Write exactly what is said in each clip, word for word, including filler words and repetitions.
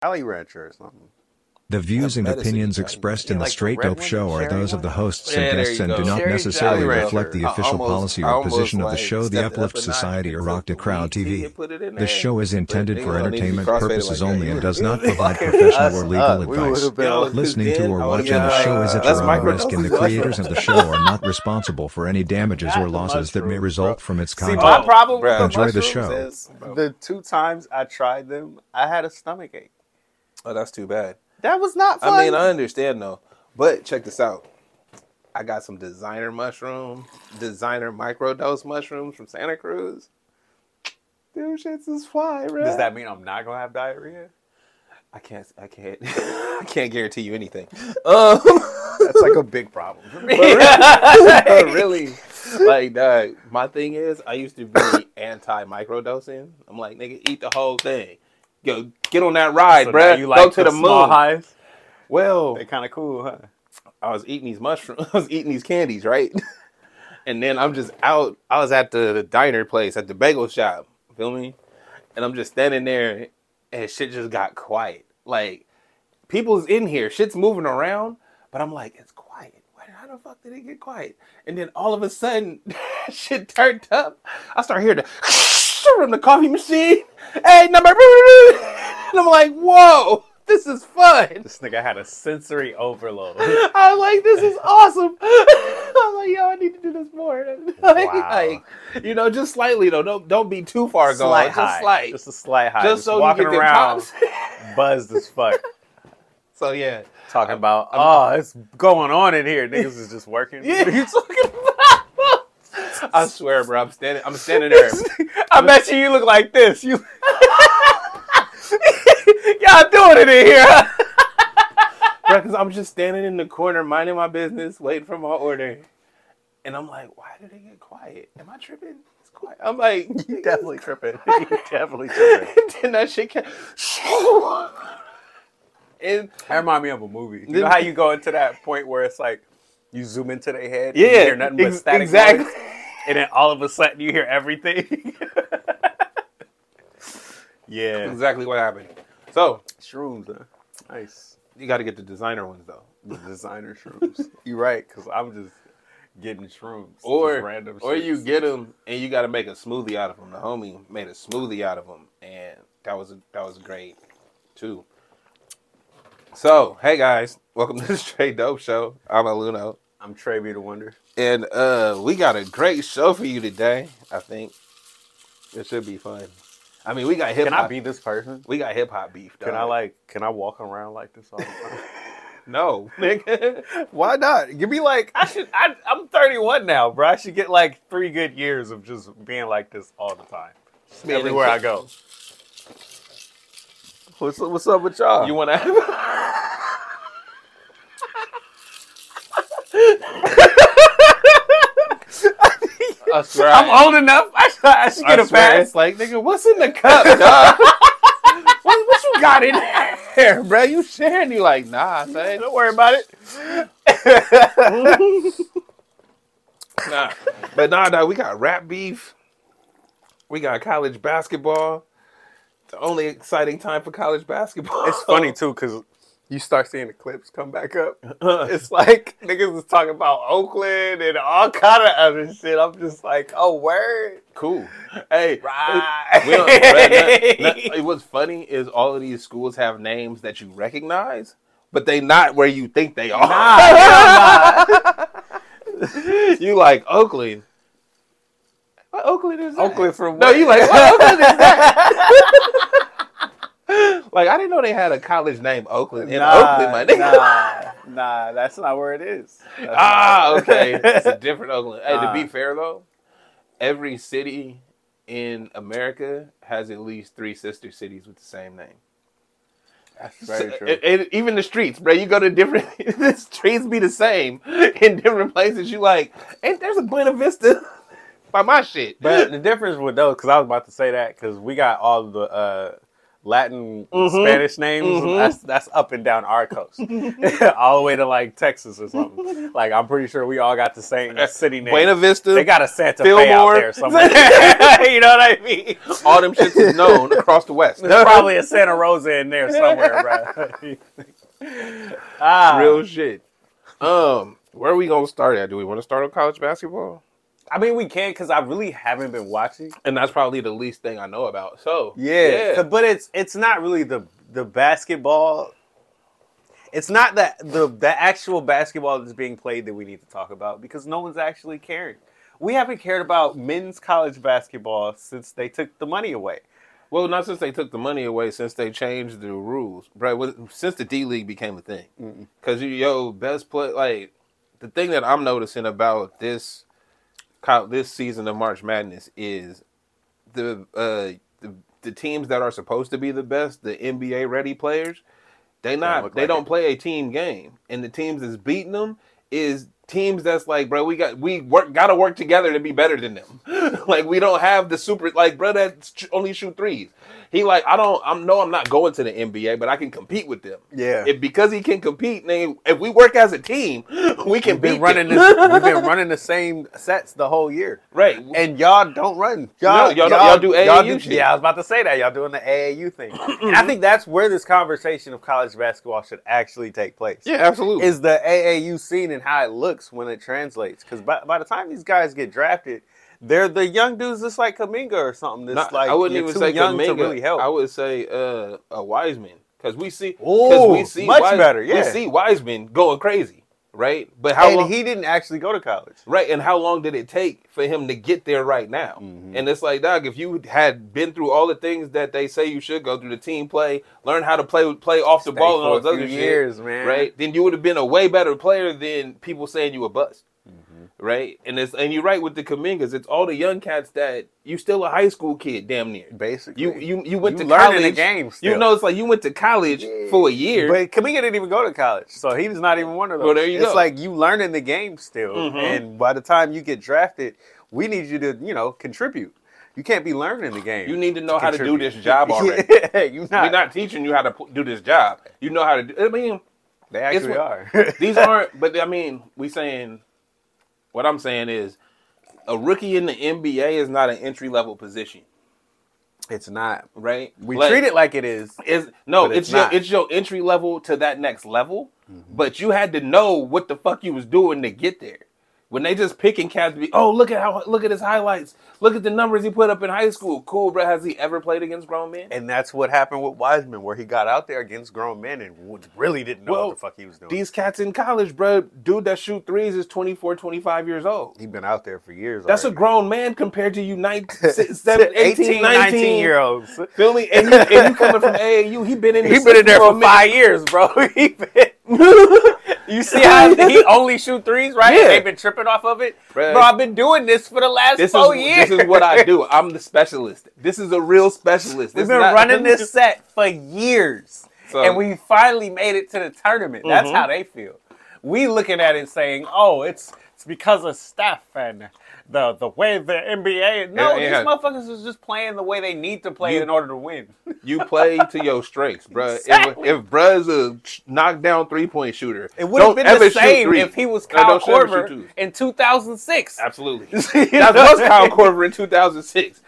Valley Rancher or something. The views and medicine opinions you got. expressed Yeah, in the like the Straight red Dope one, Show the are cherry those of the one. hosts Yeah, and there guests you and do go. not Cherry necessarily Valley reflect Rancher. the I official almost, policy I or almost position of the like show, the stepped it up Uplift a notch Society, and or took Rock the the Crowd weed tea T V. and put it in This there. show is But intended niggas for don't need to be entertainment crossfaded purposes like that. only and You does not really provide fucking professional or Us, legal uh, we would advice. have been. Yo, 'cause Listening to then or I was watching the like, show is at that's your own risk, microdosing and the mushrooms. creators of the show are not responsible for any damages Not or the losses that may mushrooms, result bro. from its See, content. my Oh, problem with bruh. the Enjoy the mushrooms show. is the two times I tried them, I had a stomach ache. Oh, that's too bad. That was not fun. I mean, I understand though, but check this out. I got some designer mushrooms, designer microdose mushrooms from Santa Cruz. Them shits is fire, bro. Does that mean I'm not gonna have diarrhea? I can't. I can't. I can't guarantee you anything. Um, That's like a big problem for me. but really, like, dog, my thing is, I used to be anti microdosing. I'm like, nigga, eat the whole thing. Yo, get on that ride, So bruh. now you like Go to the small moon. highs? Well, They're kind of cool, huh? I was eating these mushrooms. I was eating these candies, right? And then I'm just out. I was at the, the diner place, at the bagel shop. Feel me? And I'm just standing there, and shit just got quiet. Like, people's in here. Shit's moving around, but I'm like, it's quiet. Why, how the fuck did it get quiet? And then all of a sudden, shit turned up. I start hearing the from the coffee machine. Hey, number. And I'm like, whoa. This is fun. This nigga had a sensory overload. I was like, this is awesome. I was like, yo, I need to do this more. Like, Wow. like, you know, just slightly though. Don't don't be too far gone. Slight Just high. slight. Just a slight high. Just Just so you walking get them around, pops. buzzed as fuck. So yeah, Talking about, oh, it's going on in here. Niggas is just working. Yeah. What are you talking about? I swear, bro. I'm standing. I'm standing there. I bet you you look like this. You, y'all doing it in here? Because I'm just standing in the corner, minding my business, waiting for my order, and I'm like, why did it get quiet? Am I tripping? It's quiet. I'm like, You definitely tripping. You definitely tripping. and then that shit came. And That remind me of a movie. You know how you go into that point where it's like you zoom into their head, and Yeah, you hear nothing but ex- static exactly. noise, and then all of a sudden you hear everything. Yeah, exactly what happened. So shrooms, huh? Nice. you got to get the designer ones though. The designer shrooms. You're right, because I'm just getting shrooms. Or just random or you shits. get them and you got to make a smoothie out of them. The homie made a smoothie out of them, and that was that was great too. So hey guys, welcome to the Straight Dope Show. I'm Aluno, I'm Trey B. the Wonder. and uh, we got a great show for you today. I think it should be fun. I mean, we got hip Can I hop. be this person? We got hip hop beef. Can dog. I like? Can I walk around like this all the time? No, nigga. Why not? Give me like I should. I, I'm thirty-one now, bro. I should get like three good years of just being like this all the time, Being everywhere a- I go. What's what's up with y'all? You want to? I swear, I'm I, old enough. I should, I should get I a swear pass. it's like, nigga, what's in the cup, dog? what, what you got in there, bro? You sharing? You like, nah, man. Don't worry about it. Nah. But nah, dog, we got rap beef. We got college basketball. The only exciting time for college basketball. It's funny too because you start seeing the clips come back up. It's like niggas was talking about Oakland and all kind of other shit. I'm just like, oh word, Cool. Hey, right. we don't- bruh, nah, nah, what's funny is all of these schools have names that you recognize, but they not where you think they are. Nah, You like Oakland. What Oakland is that? Oakland from No, what? you like, what Oakland is that? Like, I didn't know they had a college named Oakland in Nah, Oakland, my nigga. nah, nah, that's not where it is. That's Ah, not- okay. It's a different Oakland. Hey, to Nah. be fair, though, every city in America has at least three sister cities with the same name. That's very true. And, and even the streets, bro. You go to different, the streets be the same in different places. You like, ain't there's a Buena Vista by my shit. But the difference with those, because I was about to say that, because we got all the uh, Latin Mhm. Spanish names, Mhm. that's that's up and down our coast, all the way to like Texas or something. Like I'm pretty sure we all got the same city name. Buena Vista. They got a Santa Fe Fillmore. out there somewhere. You know what I mean? All them shits is known across the West. There's probably a Santa Rosa in there somewhere, bro. ah, Real shit. Um, where are we gonna start at? Do we want to start on college basketball? I mean, we can because I really haven't been watching. And that's probably the least thing I know about. So Yeah, yeah. but it's it's not really the the basketball. It's not that the the actual basketball that's being played that we need to talk about because no one's actually caring. We haven't cared about men's college basketball since they took the money away. Well, not since they took the money away, since they changed the rules, bro. Since the D League became a thing, because you yo best play like the thing that I'm noticing about this this season of March Madness is the uh the, the teams that are supposed to be the best, the N B A ready players, they not look they like don't it. play a team game, and the teams that's beating them is teams that's like, bro, we got we work gotta work together to be better than them. Like we don't have the super like bro that only shoot threes. He like I don't I'm no I'm not going to the N B A, but I can compete with them. Yeah. If because he can compete, then if we work as a team, we can We've been beat running them. this. We've been running the same sets the whole year, Right. and y'all don't run. No, y'all don't- y'all do A A U shit. Yeah, I was about to say that y'all doing the A A U thing, and I think that's where this conversation of college basketball should actually take place. Yeah, absolutely. Is the A A U scene and how it looks when it translates? Because by, by the time these guys get drafted, they're the young dudes just like Kaminga or something. That's Not- like I wouldn't you're even too say young Kuminga. to really help. I would say uh, a Wiseman because we see Ooh, because we see much Wise- better, We yeah. see Wiseman going crazy, right? But how and long? he didn't actually go to college. Right, and how long did it take for him to get there right now? Mm-hmm. And it's like, dog, if you had been through all the things that they say you should go through, the team play, learn how to play play off the Stay ball and all for a those few other years, shit, man. right? Then you would have been a way better player than people saying you a bust. Mm-hmm. Right, and it's and you're right with the Kamingas. It's all the young cats that you still a high school kid, damn near. Basically, You you you went You to learning college. the game still. You know, it's like you went to college for a year. But Kaminga didn't even go to college, so he was not even one of those. Well, there you it's go. like you learning the game still, Mhm. and by the time you get drafted, we need you to, you know, contribute. You can't be learning the game. You need to know how to do contribute. this job already. Yeah, you not. We're not teaching you how to p- do this job. You know how to do. I mean, They actually it's- are. these aren't. But I mean, we saying. What I'm saying is, a rookie in the N B A is not an entry level position, It's not. right? We Like, treat it like it is. Is no, But it's, it's your not. it's your entry level to that next level. But you had to know what the fuck you was doing to get there. When they just picking cats, be oh look at how look at his highlights, look at the numbers he put up in high school. Cool, bro. Has he ever played against grown men? And that's what happened with Wiseman, where he got out there against grown men and w- really didn't know Well, what the fuck he was doing. These cats in college, bro. Dude that shoot threes is twenty-four, twenty-five years old. He's been out there for years. That's a already. grown man compared to you, nineteen, seventeen, eighteen, nineteen year olds. Feel me? And you, and you coming from A A U, he been in. He the been in there system for a five years, bro. He been. You see how he only shoot threes, right? Yeah. And they've been tripping off of it, Bruh. bro. I've been doing this for the last This four is years. this is what I do. I'm the specialist. This is a real specialist. We've This been not- running this set for years, So- and we finally made it to the tournament. That's Mhm. how they feel. We looking at it saying, "Oh, it's it's because of Steph and the the way the N B A." No, Yeah, yeah. these motherfuckers is just playing the way they need to play You- in order to win. You play to your strengths, bruh. Exactly. If, if bruh's a knockdown three point shooter, It would have don't been ever the shoot same threes. if he was No, Kyle don't ever shoot Korver twos. in two thousand six. Absolutely. You That know? was Kyle Korver in two thousand six.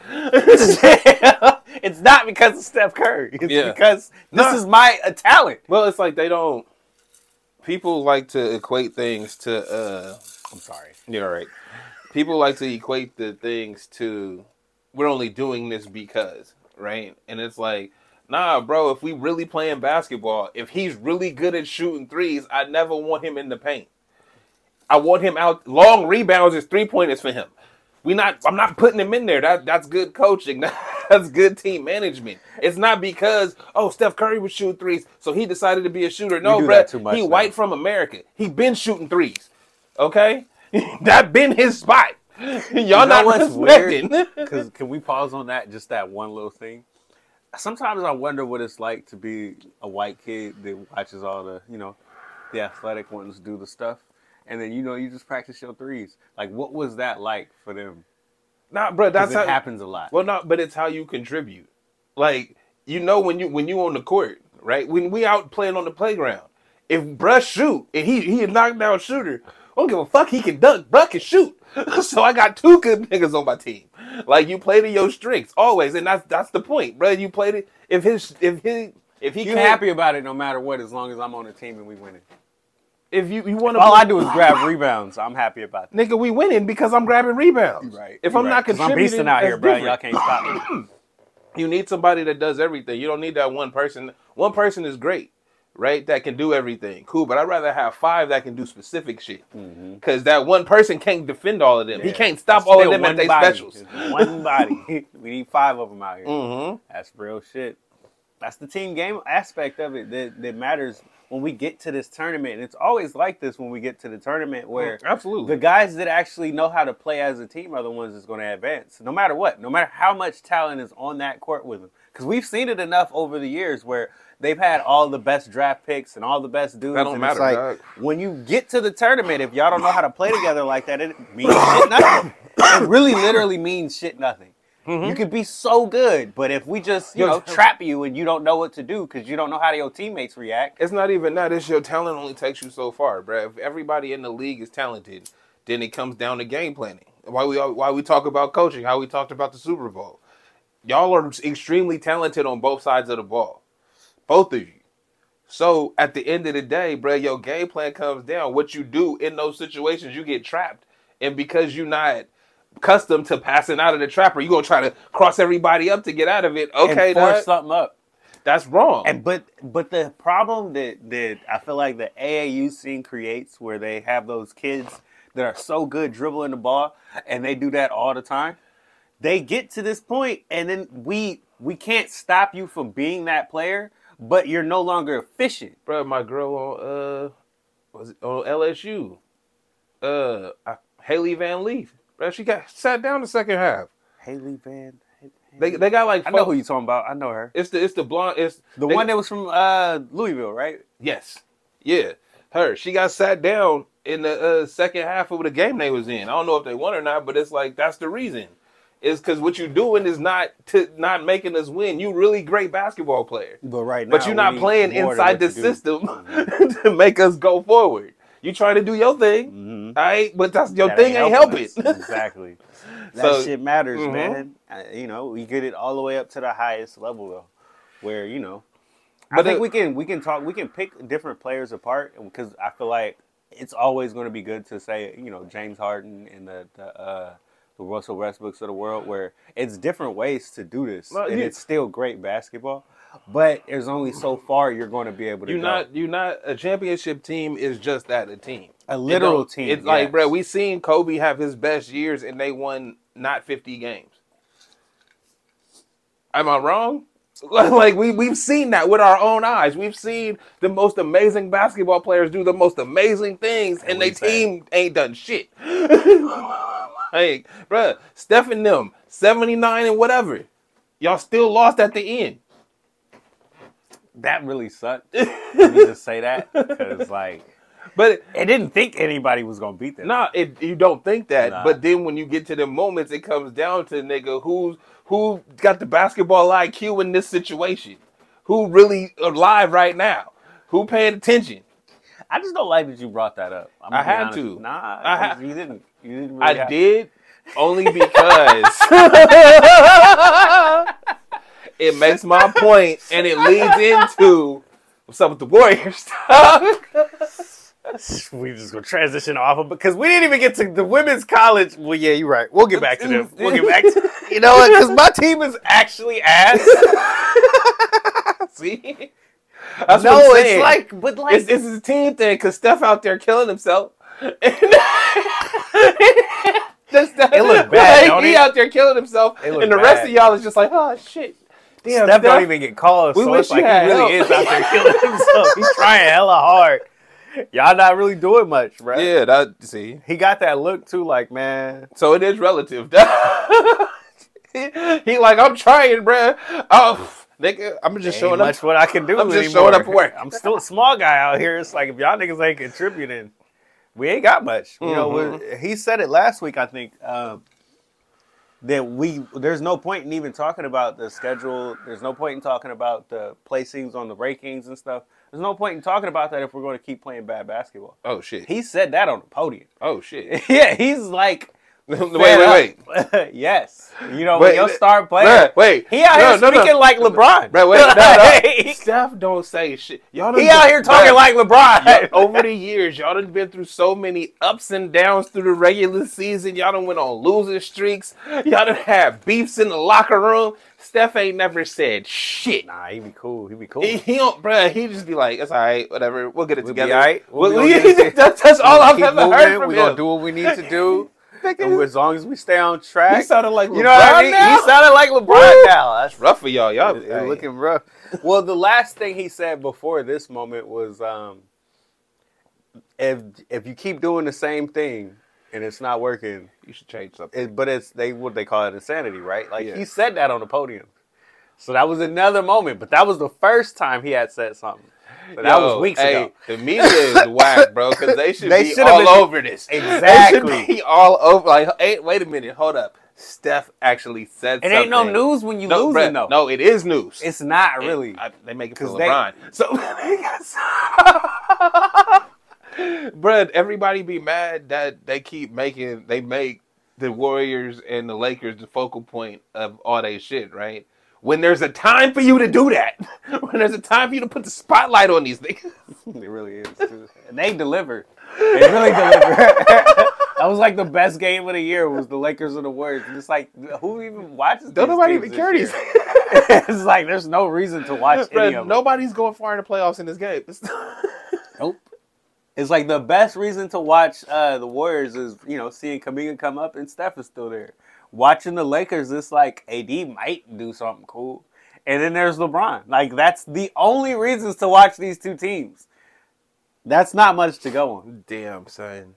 It's not because of Steph Curry. It's Yeah. because this No. is my uh, talent. Well, it's like they don't. People like to equate things to. uh I'm sorry. You're right. People like to equate the things to. We're only doing this because, right? And it's like, nah, bro. If we really playing basketball, if he's really good at shooting threes, I never want him in the paint. I want him out. Long rebounds is three pointers for him. We not. I'm not putting him in there. That that's good coaching. That's good team management. It's not because oh Steph Curry would shoot threes, so he decided to be a shooter. No, do bro. that too much He now. white from America. He been shooting threes. Okay, that been his spot. Y'all not respecting. Because can we pause on that? Just that one little thing. Sometimes I wonder what it's like to be a white kid that watches all the, you know, the athletic ones do the stuff, and then you know you just practice your threes. Like, what was that like for them? Nah, bro. Because That's it how happens a lot. Well, no, but it's how you contribute. Like you know when you when you on the court, right? When we out playing on the playground, if bruh shoot and he he a knockdown shooter, I don't give a fuck. He can dunk, bruh can shoot. So I got two good niggas on my team. Like you play to your strengths always, and that's that's the point, bruh. You played it. If his if his if he You're happy about it no matter what, as long as I'm on the team and we winning. If you, you want to, all I do is grab rebounds. I'm happy about that. Nigga, we winning because I'm grabbing rebounds. Right. If You're I'm right. not 'Cause contributing, I'm beasting out here, bro. different. Y'all can't stop me. You need somebody that does everything. You don't need that one person. One person is great, right? That can do everything. Cool, but I'd rather have five that can do specific shit. Because mm-hmm. that one person can't defend all of them. Yeah. He can't stop all of them at their specials. It's one body. We need five of them out here. Mm-hmm. That's real shit. That's the team game aspect of it that, that matters when we get to this tournament. And it's always like this when we get to the tournament where mm, absolutely the guys that actually know how to play as a team are the ones that's going to advance. No matter what. No matter how much talent is on that court with them. Because we've seen it enough over the years where they've had all the best draft picks and all the best dudes. That don't and matter, it's like, dog. when you get to the tournament, if y'all don't know how to play together like that, it means shit nothing. It really literally means shit nothing. Mm-hmm. You could be so good, but if we just, you know, trap you and you don't know what to do because you don't know how your teammates react. It's not even that. It's your talent only takes you so far, bro. If everybody in the league is talented, then it comes down to game planning. Why we why we talk about coaching, how we talked about the Super Bowl. Y'all are extremely talented on both sides of the ball. Both of you. So at the end of the day, bro, your game plan comes down. What you do in those situations, you get trapped. And because you're not accustomed to passing out of the trap, or you gonna try to cross everybody up to get out of it. Okay, and force that, something up. That's wrong. And but but the problem that that I feel like the A A U scene creates, where they have those kids that are so good dribbling the ball, and they do that all the time. They get to this point, and then we we can't stop you from being that player, but you're no longer efficient. Bro, my girl on uh was it on L S U, uh, Haley Van Leaf. Bro, she got sat down the second half. Haley Van. They they got like. I know who you talking about. I know her. It's the it's the blonde. It's the they, one that was from uh, Louisville, right? Yes. Yeah, her. She got sat down in the uh, second half of the game they was in. I don't know if they won or not, but it's like that's the reason. It's because what you're doing is not to not making us win. You really great basketball player, but right now, but you're not playing inside the system to make us go forward. You trying to do your thing, mm-hmm. all right? But that's your that thing ain't help it. Exactly. That so, shit matters, mm-hmm. man. I, you know, we get it all the way up to the highest level though, where you know, but I think it, we can we can talk we can pick different players apart because I feel like it's always going to be good to say you know James Harden and the the, uh, the Russell Westbrooks of the world, where it's different ways to do this, well, and yeah. it's still great basketball. But there's only so far you're going to be able to you're go. Not, you're not a championship team is just that a team, a literal team. It's yes. like, bro, we seen Kobe have his best years and they won not fifty games. Am I wrong? Like we we've seen that with our own eyes. We've seen the most amazing basketball players do the most amazing things, and their team ain't done shit. Like, bro, Steph and them seventy-nine and whatever, y'all still lost at the end. That really sucked. Let me just say that because, like, but it, it didn't think anybody was gonna beat them. Nah, it, you don't think that. Nah. But then when you get to the moments, it comes down to nigga who's who got the basketball I Q in this situation, who really alive right now, who paying attention. I just don't like that you brought that up. I'm I had honest. to. Nah, I ha- you didn't. You didn't. Really I have did only because. It makes my point, and it leads into what's up with the Warriors. We just gonna transition off of because we didn't even get to the women's college. Well, yeah, you're right. We'll get back to them. We'll get back to you know what? Because my team is actually ass. See, that's no, what I'm it's like, but like, it's, it's a team thing because Steph out there killing himself. It look bad. Like, he it? out there killing himself, and the bad. rest of y'all is just like, oh shit. Damn, Steph, Steph don't even get calls, we so wish it's like he really help. is out there killing himself. He's trying hella hard. Y'all not really doing much, right? Yeah, that see. He got that look too, like, man. So it is relative. he, he like, I'm trying, bruh. Oh, nigga, I'm just ain't showing up. Much what I can do I'm just anymore. showing up for work. I'm still a small guy out here. It's like if y'all niggas ain't contributing, we ain't got much. You mm-hmm. know, he said it last week, I think. Um, that we there's no point in even talking about the schedule. There's no point in talking about the placings on the rankings and stuff. There's no point in talking about that if we're going to keep playing bad basketball. Oh shit. He said that on the podium. Oh shit. Yeah, he's like, wait, wait, wait. Yes, you know wait, when you start playing. Bruh, wait, he out no, here no, speaking no. like LeBron. Bro, wait, no, no. Steph don't say shit. Y'all done He been, out here talking bruh, like LeBron. y'all- over the years, y'all done been through so many ups and downs through the regular season. Y'all done went on losing streaks. Y'all done had beefs in the locker room. Steph ain't never said shit. Nah, he be cool. He be cool. He, he don't, bruh. He just be like, "It's all right, whatever. We'll get it We'll be together." all right. We'll We'll- be gonna get it that's, that's all I've Keep ever moving. heard from We're him. gonna do what we need to do. And as long as we stay on track. He sounded like LeBron You know what I mean? now. He sounded like LeBron now. That's rough for y'all. Y'all It's looking rough. Well, the last thing he said before this moment was, um, if if you keep doing the same thing and it's not working, You should change something. it, but it's they what they call it insanity, right? Like Yeah. he said that on the podium. So that was another moment, but that was the first time he had said something. So that Yo, was weeks hey, ago. The media is whack, bro, because they should They be should've all been- over this. Exactly. They should be all over. Like, hey, wait a minute, hold up. Steph actually said It something. ain't no news when you no, losing bruh, though. No, it is news. It's not It- really. I- they make it for 'Cause they- LeBron. So, bruh, everybody be mad that they keep making, they make the Warriors and the Lakers the focal point of all they shit, right? When there's a time for you to do that, when there's a time for you to put the spotlight on these niggas. It really is too. And they deliver. They really deliver. That was like the best game of the year was the Lakers and the Warriors. And it's like who even watches Don't these nobody teams even this care year? these. It's like there's no reason to watch any Bruh, of them. nobody's going far in the playoffs in this game. Nope. It's like the best reason to watch uh, the Warriors is, you know, seeing Kuminga come up and Steph is still there. Watching the Lakers, it's like A D might do something cool. And then there's LeBron. Like, that's the only reasons to watch these two teams. That's not much to go on. Damn, son.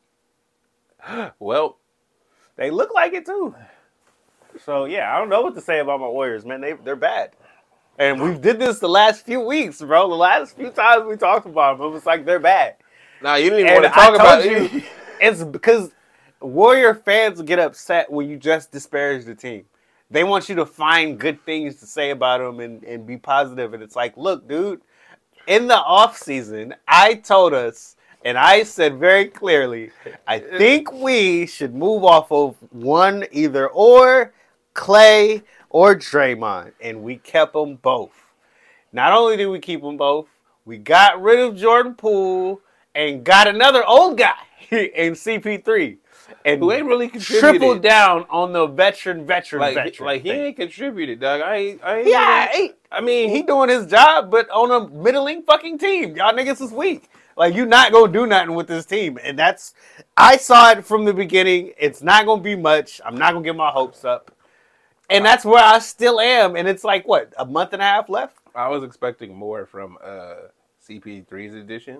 Well, They look like it, too. So, yeah, I don't know what to say about my Warriors, man. They, they're bad. And we did this the last few weeks, bro. The last few times we talked about them, it was like they're bad. nah, you didn't even And want to I talk about told it. you, it's because Warrior fans get upset when you just disparage the team. They want you to find good things to say about them and, and be positive. And it's like, look, dude, in the offseason, I told us, and I said very clearly, I think we should move off of one either or, Clay or Draymond. And we kept them both. Not only did we keep them both, we got rid of Jordan Poole and got another old guy in C P three. And Who ain't really contributed. tripled down on the veteran, veteran, Like, veteran. like he thing. ain't contributed, dog. I ain't. I ain't Yeah, even- he, I mean, he doing his job, but on a middling fucking team. Y'all niggas is weak. Like, you not gonna do nothing with this team. And that's, I saw it from the beginning. It's not gonna be much. I'm not gonna get my hopes up. And that's where I still am. And it's like, what, a month and a half left? I was expecting more from uh, C P three's edition.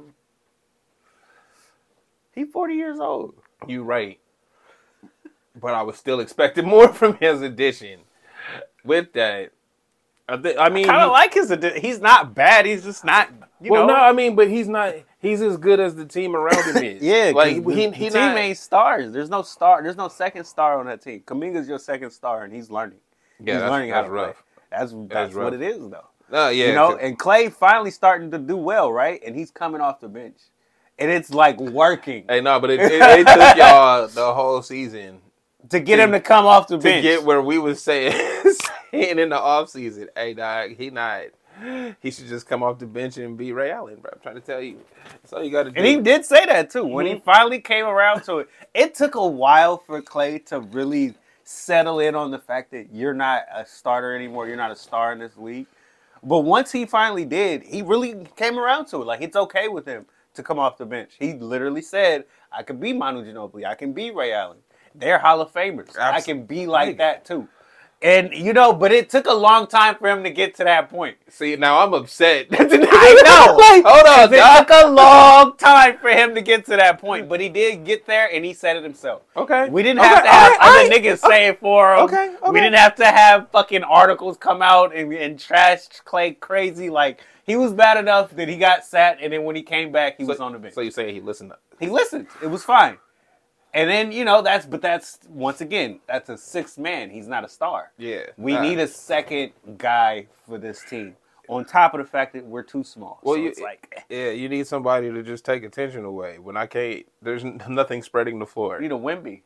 He's forty years old. You right, but I was still expecting more from his edition. With that, I, th- I mean, I kind of he- like his, adi- he's not bad. He's just not, you well, know. no, I mean, but he's not. He's as good as the team around him is. Yeah, like like he, the, he the not, team ain't stars. There's no star. There's no second star on that team. Kuminga's your second star, and he's learning. Yeah, he's that's- learning that's how to rough. play. That's that's rough. what it is, though. No, yeah, you know, 'cause- and Clay finally starting to do well, right? And he's coming off the bench, and it's like working Hey, no, but it, it, it took y'all the whole season to get him to come off the to bench. get where we was saying, saying in the offseason, hey, dog, he not. He should just come off the bench and be Ray Allen, bro. I'm trying to tell you. That's all you got to do. And he did say that too. When Mm-hmm. he finally came around to it, it took a while for Clay to really settle in on the fact that you're not a starter anymore. You're not a star in this league. But once he finally did, he really came around to it. Like, it's okay with him to come off the bench. He literally said, I can be Manu Ginobili. I can be Ray Allen. They're Hall of Famers. I can be like that too. And, you know, but it took a long time for him to get to that point. See, now I'm upset. I know. Like, hold on, It dog. took a long time for him to get to that point, but he did get there, and he said it himself. Okay. We didn't Okay, have to have all right, other all right. niggas say it for him. Okay, okay. We didn't have to have fucking articles come out and, and trash Clay crazy. Like, he was bad enough that he got sat, and then when he came back, he was on the bench. So you saying he listened? He listened. It was fine. And then, you know, that's, but that's, once again, that's a sixth man. He's not a star. Yeah. We Nah. need a second guy for this team. On top of the fact that we're too small. Well, so you, it's like, eh. yeah, you need somebody to just take attention away. When I can't, there's n- nothing spreading the floor. You need a Wemby.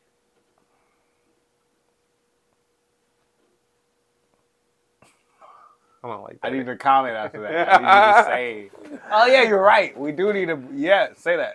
I don't like I that. need to comment after that. I need you to say, oh, yeah, you're right. We do need a, yeah, say that.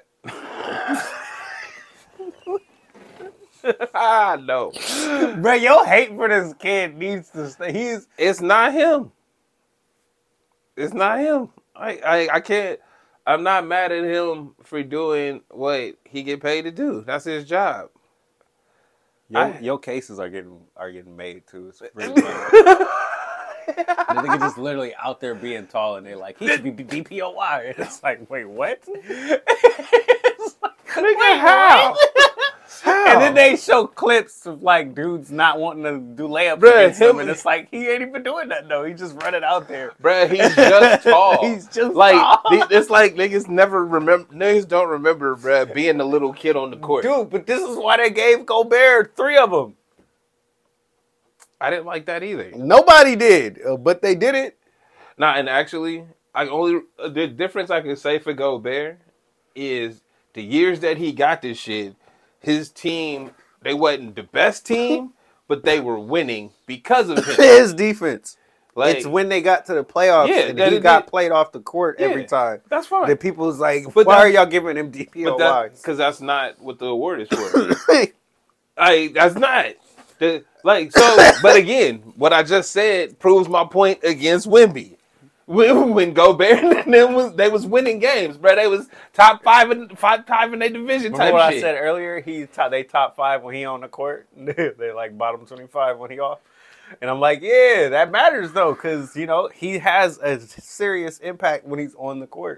ah, no. Bro, your hate for this kid needs to stay. He's, It's not him. It's not him. I, I, I can't. I'm not mad at him for doing what he get paid to do. That's his job. your, I- your cases are getting are getting made, too. It's really funny. The nigga just literally out there being tall, and they're like, he should be D P O Y. It's like, wait, what? It's like, Nigga, wait, how? what? How? And then they show clips of like dudes not wanting to do layups Bruh, against him, him- and it's like he ain't even doing that though. He just running out there. Bruh, he's just tall. He's just like tall. th- it's like niggas never remember. Niggas don't remember, bruh, being the little kid on the court. Dude, but this is why they gave Gobert three of them. I didn't like that either. Nobody did, uh, but they did it. Nah, and actually, I only uh, the difference I can say for Gobert is the years that he got this shit. His team, they wasn't the best team, but they were winning because of him. His defense. Like, It's when they got to the playoffs Yeah, and that he it got did. played off the court Yeah, every time. that's fine. The people was like, But why that- are y'all giving him D P O But Ys? because that's not what the award is for. I that's not the like so. But again, what I just said proves my point against Wemby. When, when Gobert and them was they was winning games, bro. They was top five in five five in their division Remember type what shit. I said earlier? He top, they top five when he on the court. They're like bottom twenty-five when he off. And I'm like, yeah, that matters though, because you know he has a serious impact when he's on the court.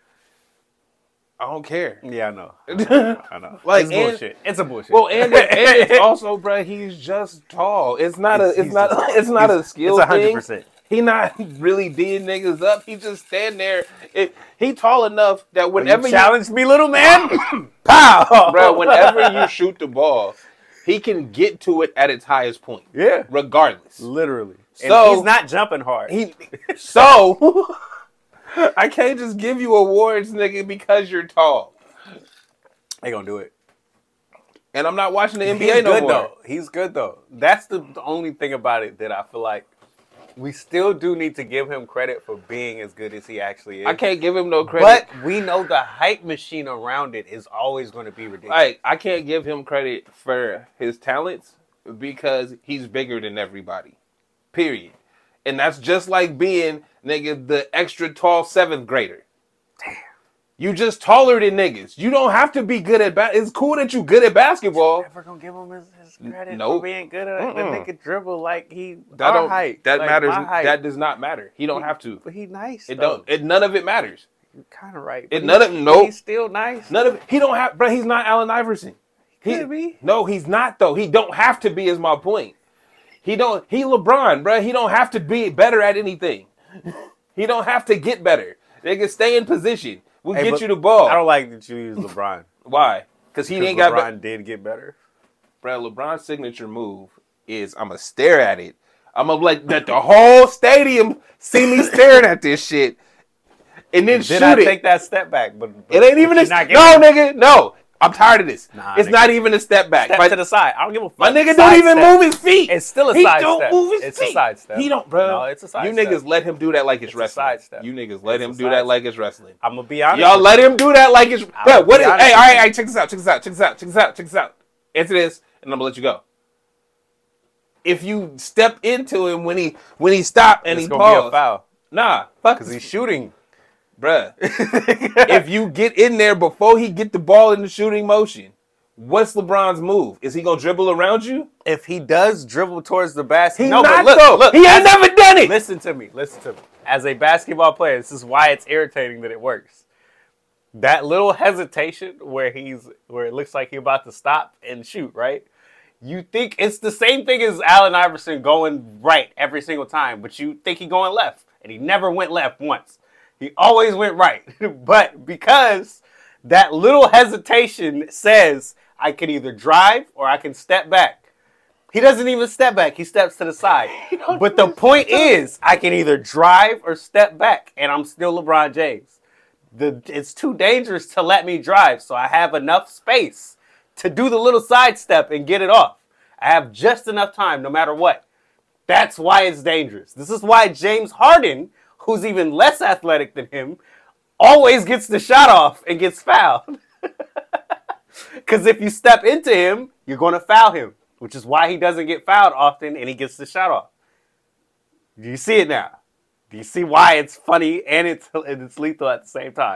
I don't care. Yeah, I know. well, I know. Like, it's and- bullshit. It's a bullshit. and, and it's also, bro, he's just tall. It's not a. He's- It's he's not. just- It's not a he's- skill it's one hundred thing. percent. He not really D'ing niggas up. He just stand there. It, he tall enough that whenever you challenge me, little man, pow, bro, whenever you shoot the ball, he can get to it at its highest point. Yeah, Regardless. literally. And So- he's not jumping hard. He so I can't just give you awards, nigga, because you're tall. They gonna do it. And I'm not watching the N B A He's no good more. though. He's good though. That's the, the only thing about it that I feel like we still do need to give him credit for being as good as he actually is. I can't give him no credit. But we know the hype machine around it is always going to be ridiculous. Like, I can't give him credit for his talents because he's bigger than everybody. Period. And that's just like being, nigga, the extra tall seventh grader. Damn. You just taller than niggas. You don't have to be good at ba- It's cool that you good at basketball. Never gonna give him his, his credit Nope. for being good at it. The Mm-mm. nigga dribble like he That our don't height. that like matters. my height. That does not matter. He don't have to. But he nice. It though. don't. It none of it matters. You're kind of right. It but none he- of nope. He's still nice. None of it. He don't have. Bro, he's not Allen Iverson. He Could be. No, he's not though. He don't have to be. Is my point. He don't. He LeBron, bro. He don't have to be better at anything. He don't have to get better. They can stay in position. We'll Hey, get but you the ball. I don't like that you use LeBron. Why? Because he 'Cause ain't got. LeBron Be- did get better. bro, LeBron's signature move is I'm gonna stare at it. I'm gonna like let the whole stadium see me staring at this shit, and then Then shoot I it. take that step back, but, but It ain't even a you're not no, giving- nigga. No, I'm tired of this. Nah, it's nigga. not even a step back. Step My, to the side. I don't give a fuck. my nigga Side don't even step. move his feet. It's still a he side don't step. move his It's feet. a side step. He don't, bro. No, it's a side You step. niggas let him do that like it's, It's a wrestling. side step. You niggas let It's him a do side that step. like it's wrestling. I'm gonna be honest. Y'all with let you. him do that like it's. I'll Bro, what be is? honest Hey, all right, with all right. Check this out. Check this out. Check this out. Check this out. Check this out. Answer this, and I'm gonna let you go. If you step into him when he when he stopped and It's he gonna be a paused, foul nah, fuck, because he's shooting. bruh. If you get in there before he get the ball in the shooting motion, what's LeBron's move? Is he gonna dribble around you? If he does dribble towards the basket, He no, not but look, though. look, he ain't as- never done it. Listen to me. Listen to me. As a basketball player, this is why it's irritating that it works. That little hesitation where he's where it looks like he's about to stop and shoot, right? You think it's the same thing as Allen Iverson going right every single time, but you think he going left, and he never went left once. He always went right. But because that little hesitation says, I can either drive or I can step back. He doesn't even step back. He steps to the side. But the point is, I can either drive or step back, and I'm still LeBron James. The, it's too dangerous to let me drive, so I have enough space to do the little sidestep and get it off. I have just enough time, no matter what. That's why it's dangerous. This is why James Harden, who's even less athletic than him, always gets the shot off and gets fouled. Because if you step into him, you're going to foul him, which is why he doesn't get fouled often and he gets the shot off. Do you see it now? Do you see why it's funny and it's and it's lethal at the same time?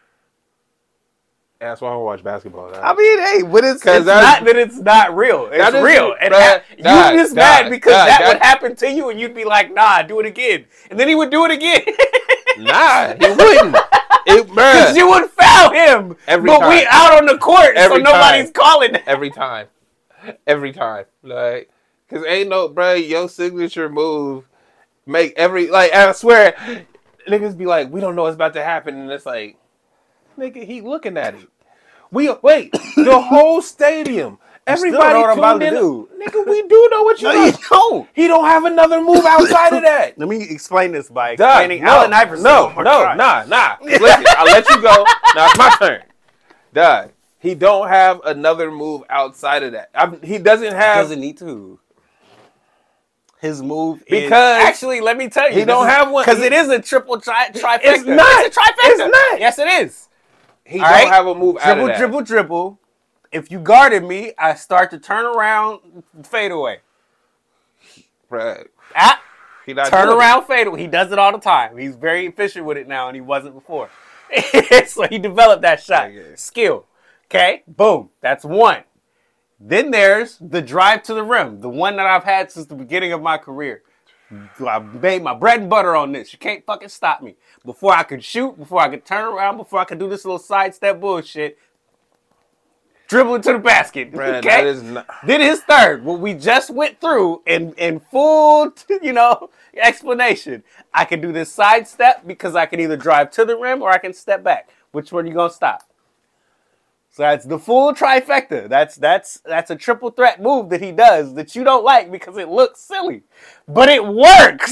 That's why I watch basketball. Now. I mean, hey, but it's, it's not that it's not real. It's real. And bruh, you dog, just dog, mad because dog, that dog. would happen to you and you'd be like, nah, do it again. And then he would do it again. Nah, he wouldn't. It, Because you would foul him. Every but time. we out on the court, Every so nobody's time. calling that. Every time. Every time. Like, because ain't no, bro, your signature move make every, like, I swear, niggas be like, we don't know what's about to happen. And it's like, nigga, he looking at it. We wait, the whole stadium. Everybody know what I'm about tuned to in. do. Nigga, we do know what you No, you know. don't. He don't have another move outside of that. Let me explain this by Dog, explaining no, Allen Iverson. no, one more no, time. nah, nah. Listen, I'll let you go. Now it's my turn. Dog, he don't have another move outside of that. I'm, he doesn't have. Doesn't need to. His move Because- is... Actually, let me tell you. He don't have one- Because he- it is a triple tri- trifecta. It's not. It's a trifecta. It's not. Yes, it is. He All don't right? have a move out Dribble, of that. dribble, dribble. If you guarded me, I start to turn around, fade away. Bruh, Ah, he not turn doing it. around, fade away. He does it all the time. He's very efficient with it now, and he wasn't before. So he developed that shot. Yeah, yeah. Skill. Okay? Boom. That's one. Then there's the drive to the rim, the one that I've had since the beginning of my career. I made my bread and butter on this. You can't fucking stop me. Before I could shoot, before I could turn around, before I could do this little sidestep bullshit, dribble into the basket. Bruh, Okay? that is not- Then his third, what we just went through in, in full, you know, explanation. I can do this sidestep because I can either drive to the rim or I can step back. Which one are you going to stop? So that's the full trifecta. That's that's that's a triple threat move that he does that you don't like because it looks silly. But it works.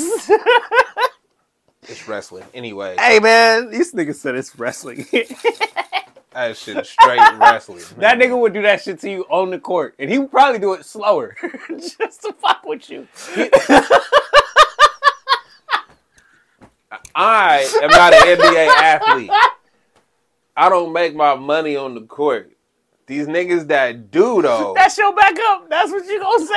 It's wrestling. Anyway, Hey man, these niggas said it's wrestling. that shit is straight wrestling. That man. nigga would do that shit to you on the court. And he would probably do it slower. Just to fuck with you. I am not an N B A athlete. I don't make my money on the court. These niggas that do though. That's your backup. That's what you gonna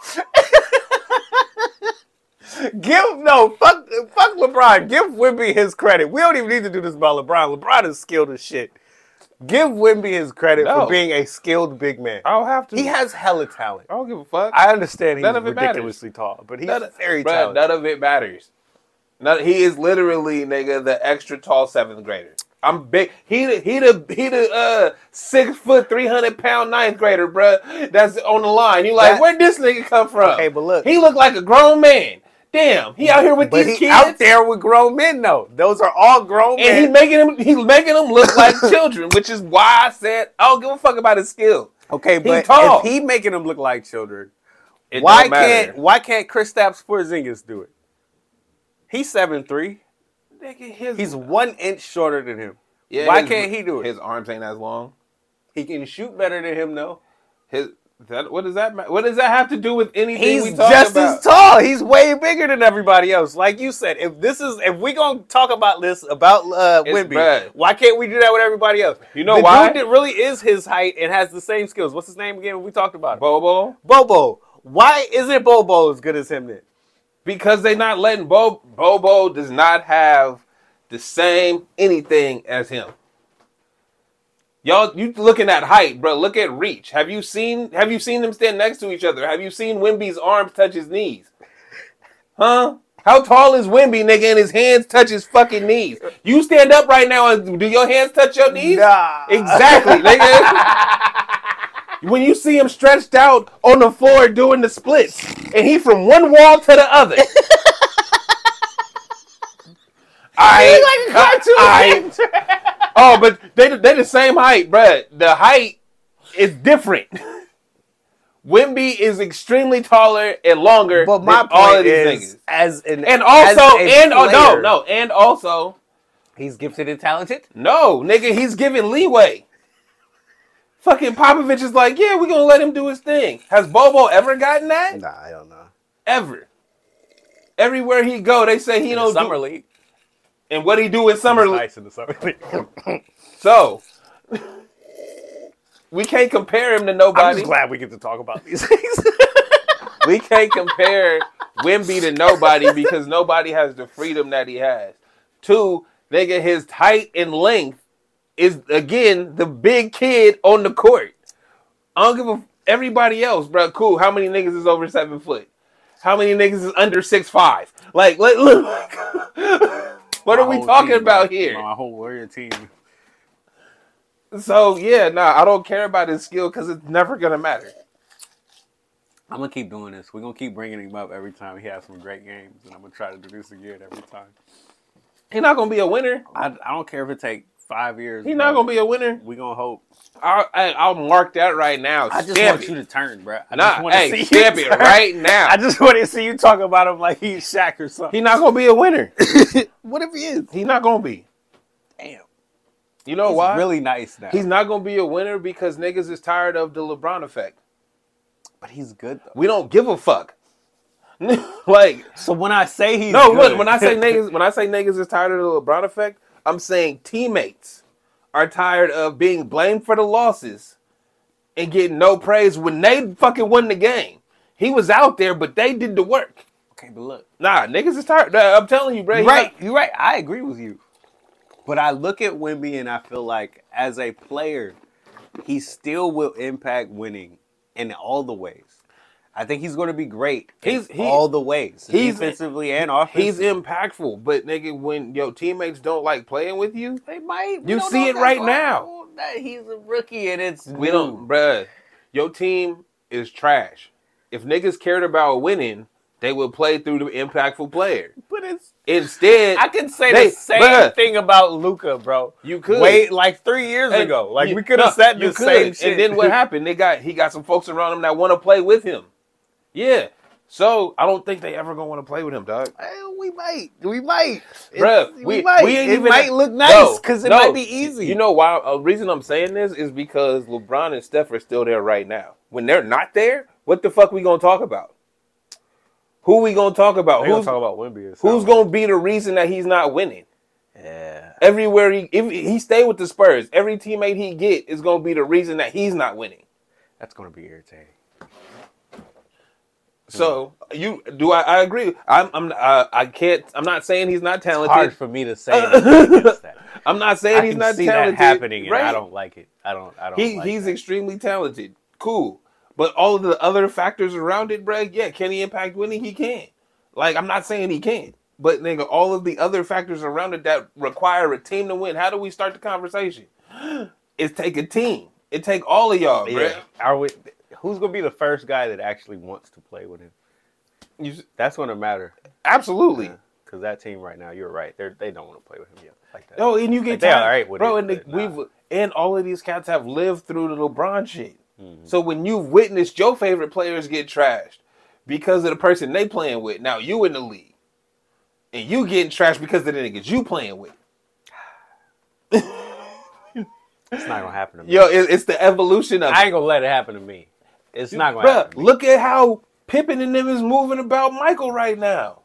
say. Give no fuck fuck LeBron. Give Wemby his credit. We don't even need to do this about LeBron. LeBron is skilled as shit. Give Wemby his credit No. for being a skilled big man. I don't have to. He has hella talent. I don't give a fuck. I understand he's None of it ridiculously tall, but he's None of- very bruh, talented. None of it matters. None, he is literally, nigga, the extra tall seventh grader. I'm big. He the he the he the uh six foot three hundred pound ninth grader, bruh. That's on the line. You like, That- where'd this nigga come from? Okay, but look. he look like a grown man. Damn, he out here with But these he kids, out there with grown men though. Those are all grown and he's men. making them he's making them look like children, which is why I said I don't give a fuck about his skill. Okay, but tall. if he making them look like children, It why don't matter. can't why can't Kristaps Porzingis do it? He's seven three. Nigga, his, He's one inch shorter than him. yeah, why his- can't he do it? His arms ain't as long. He can shoot better than him though. His that what does that ma- what does that have to do with anything He's we talk just about? as tall. He's way bigger than everybody else. Like you said, if this is if we gonna talk about this about uh, It's Wemby, bad. why can't we do that with everybody else? You know the why? dude that really is his height and has the same skills. What's his name again? We talked about it. Bobo. Bobo. Why isn't Bobo as good as him then? Because they not letting Bo Bobo does not have the same anything as him. Y'all, you looking at height, bro? Look at reach. Have you seen? Have you seen them stand next to each other? Have you seen Wemby's arms touch his knees? Huh? How tall is Wemby, nigga? And his hands touch his fucking knees. You stand up right now, and do your hands touch your knees? Nah. Exactly, nigga. When you see him stretched out on the floor doing the splits, and he from one wall to the other. I, like a cartoon. I, oh, but they they the same height, bruh. The height it's different. Wemby is extremely taller and longer But my than all point of these is, niggas. as an And also, as a and oh no, player, no, and also, he's gifted and talented. no, nigga, he's giving leeway. Fucking Popovich is like, yeah, we're gonna let him do his thing. Has Bobo ever gotten that? Nah, I don't know. Ever. Everywhere he go, they say he In the don't summer do. league. And what he do in summer He's league? nice in the summer league. So we can't compare him to I'm nobody. just glad we get to talk about these things. We can't compare Wemby to nobody because nobody has the freedom that he has. Two, nigga, his height and length is, again, the big kid on the court. I don't give a... Everybody else, bro, cool. How many niggas is over seven foot? How many niggas is under six five? Like, let, look. What My are we whole talking team, about bro. here? My whole warrior team. So, yeah, nah, I don't care about his skill because it's never going to matter. I'm going to keep doing this. We're going to keep bringing him up every time he has some great games, and I'm going to try to do this again every time. He's not going to be a winner. I, I don't care if it takes five years. He's not going to be a winner. We're going to hope. I'll, I- I'll mark that right now. I just Stamp want it. you to turn, bro. I Nah, just want to hey, see you stamp it turn. right now. I just want to see you talk about him like he's Shaq or something. He's not going to be a winner. What if he is? He's not going to be. Damn. You know He's why? really nice now. He's not going to be a winner because niggas is tired of the LeBron effect. But he's good, though. We don't give a fuck. Like, So when I say he's no, good, look, when I say niggas, when I say niggas is tired of the LeBron effect, I'm saying teammates are tired of being blamed for the losses and getting no praise when they fucking won the game. He was out there, but they did the work. Okay, but look. Nah, niggas is tired. Nah, I'm telling you, bro. You're he right. not- You're right. I agree with you. But I look at Wemby and I feel like as a player, he still will impact winning in all the ways. I think he's going to be great He's- in he- all the ways, he's- defensively and He's offensively. impactful, but nigga, when your teammates don't like playing with you, They might. You see it right now. That he's a rookie and it's we new. don't, bruh. Your team is trash. If niggas cared about winning, they would play through the impactful player. But it's. Instead, I can say they- the same bruh, thing about Luka, bro. You could. Wait, like three years And ago. Like you- we could have no, said you the could. same shit. And then what happened? They got he got some folks around him that want to play with him. Yeah. So I don't think they ever gonna want to play with him, dog. Eh, we might. We might. Bruh, It's- we, might. we ain't it even might look No, nice because it no. might be easy. You know why? A reason I'm saying this is because LeBron and Steph are still there right now. When they're not there, what the fuck we gonna talk about? Who we gonna talk about? We're gonna Who's talk about Wemby. or who's something. gonna be the reason that he's not winning? Yeah. Everywhere he if he stay with the Spurs, every teammate he get is gonna be the reason that he's not winning. That's gonna be irritating. So you do I, I agree. I'm I'm uh, I can't I'm not saying he's not It's hard talented. for me to say anything against that. I'm not saying I he's can not see talented. that happening, and right? I don't like it. I don't. I don't. He like he's that. extremely talented. Cool. But all of the other factors around it, Breg, yeah, can he impact winning? He can. Like, I'm not saying he can't. But, nigga, all of the other factors around it that require a team to win, how do we start the conversation? It's take a team. It take all of y'all, Yeah. Breg. Are we? Who's gonna be the first guy that actually wants to play with him? You, That's gonna matter. absolutely. Because that team right now, you're right. They they don't want to play with him yet like that. Oh, and you get Like, they tired. all right with Bro, it, and, the, but nah. we've, and all of these cats have lived through the LeBron shit. Mm-hmm. So when you've witnessed your favorite players get trashed because of the person they playing with, now you in the league. And you getting trashed because of the niggas you playing with. It's not gonna happen to me. Yo, it, it's the evolution of I it. ain't gonna let it happen to me. It's not gonna Bruh, happen. To me. look at how Pippen and them is moving about Michael right now.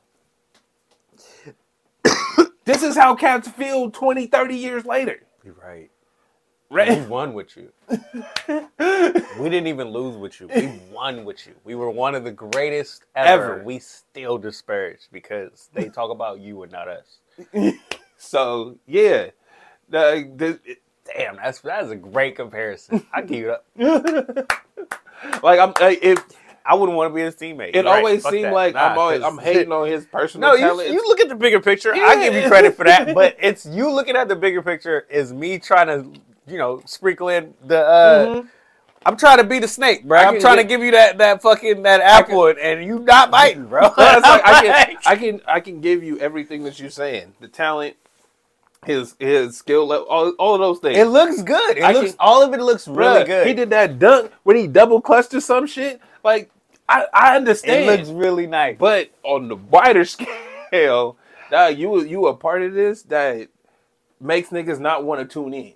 This is how cats feel twenty, thirty years later. You're right. We Right? won with you. We didn't even lose with you. We won with you. We were one of the greatest ever. Ever. We still disparage because they talk about you and not us. So, yeah. The, the, Damn, that's that's a great comparison. I give it up. like, I'm, uh, it, I wouldn't want to be his teammate. it You're right. always Fuck seemed that. like Nah, I'm always, 'cause- I'm hating on his personal No, you, talent. you look at the bigger picture. Yeah. I give you credit for that, but it's you looking at the bigger picture is me trying to, you know, sprinkle in the. Uh, Mhm. I'm trying to be the snake, bro. I I'm can trying get- to give you that that fucking that apple, and you not biting, bro. It's like, I can I can I can give you everything that you're saying. The talent, his his skill level, all, all of those things. It looks good. It I looks can- all of it looks really Bruh, good. He did that dunk when he double clutched or some shit. Like I, I understand. It looks really nice. But on the wider scale, dog, you you a part of this that makes niggas not want to tune in.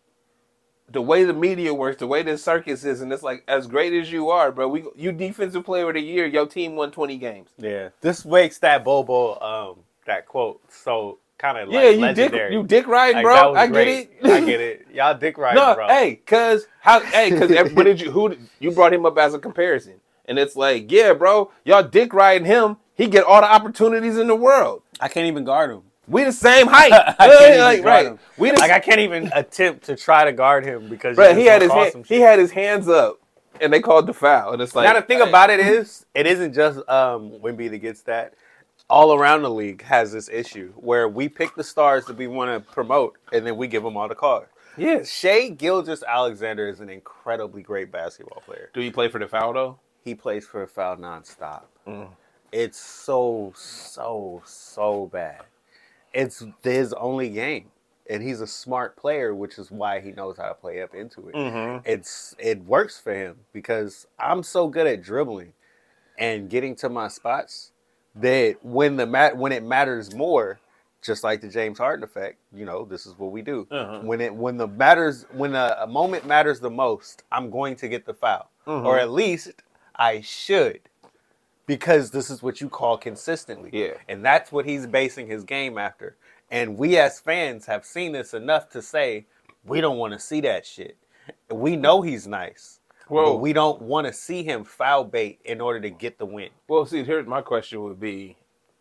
The way the media works, the way this circus is, and it's like, as great as you are, bro, we you defensive player of the year, your team won twenty games. Yeah, this makes that Bobo um that quote so kind of like Yeah, you legendary. dick, you dick riding, Like, bro. that was I get great. it. I get it. Y'all dick riding, No, bro. hey, cause how? Hey, cause every- what did you? Who you brought him up as a comparison? And it's like, yeah, bro, y'all dick riding him. He get all the opportunities in the world. I can't even guard him. We the same height. I can't even like, guard right. him. We the, Like I can't even attempt to try to guard him because bro, you he just had his gonna call hand, some he shit. had his hands up, and they called the foul. And it's like, Now the thing hey, about it is, it isn't just um, Wemby that gets that. All around the league has this issue where we pick the stars that we want to promote, and then we give them all the cards. yeah. Shea Gilgeous-Alexander is an incredibly great basketball player. Do you play for the foul though? He plays for a foul nonstop. Mm. It's so, so, so bad. It's his only game. And he's a smart player, which is why he knows how to play up into it. Mm-hmm. It's It works for him because I'm so good at dribbling and getting to my spots that when the mat when it matters more, just like the James Harden effect, you know, this is what we do. Uh-huh. When it when the matters when a, a moment matters the most, I'm going to get the foul, Mhm. or at least I should, because this is what you call consistently. Yeah. And that's what he's basing his game after. And we as fans have seen this enough to say we don't want to see that shit. We know he's nice. Well- but we don't want to see him foul bait in order to get the win. Well, see, here's my question would be,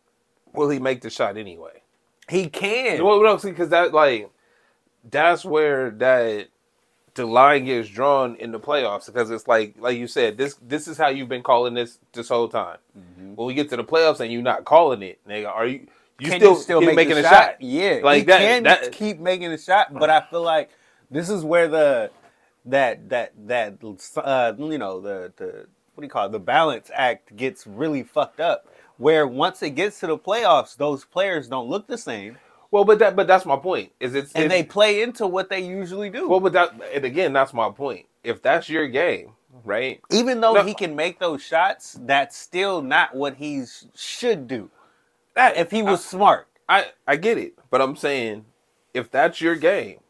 will he make the shot anyway? He can. Well, no, see, because that like that's where that the line gets drawn in the playoffs, because it's like like you said, this this is how you've been calling this this whole time. Mm-hmm. When we get to the playoffs and you're not calling it, nigga, are you you Can still, you still keep make making the a shot? shot? Yeah, Like he that- can that- keep making a shot, but I feel like this is where the that that that uh, you know the the what do you call it, the balance act gets really fucked up. Where once it gets to the playoffs, those players don't look the same, Well, but that but that's my point. Is it's and it's, they play into what they usually do. well, but that and again, that's my point. If that's your game, right? Even though No. he can make those shots, that's still not what he sh- should do. That If he was smart. I, I get it, but I'm saying if that's your game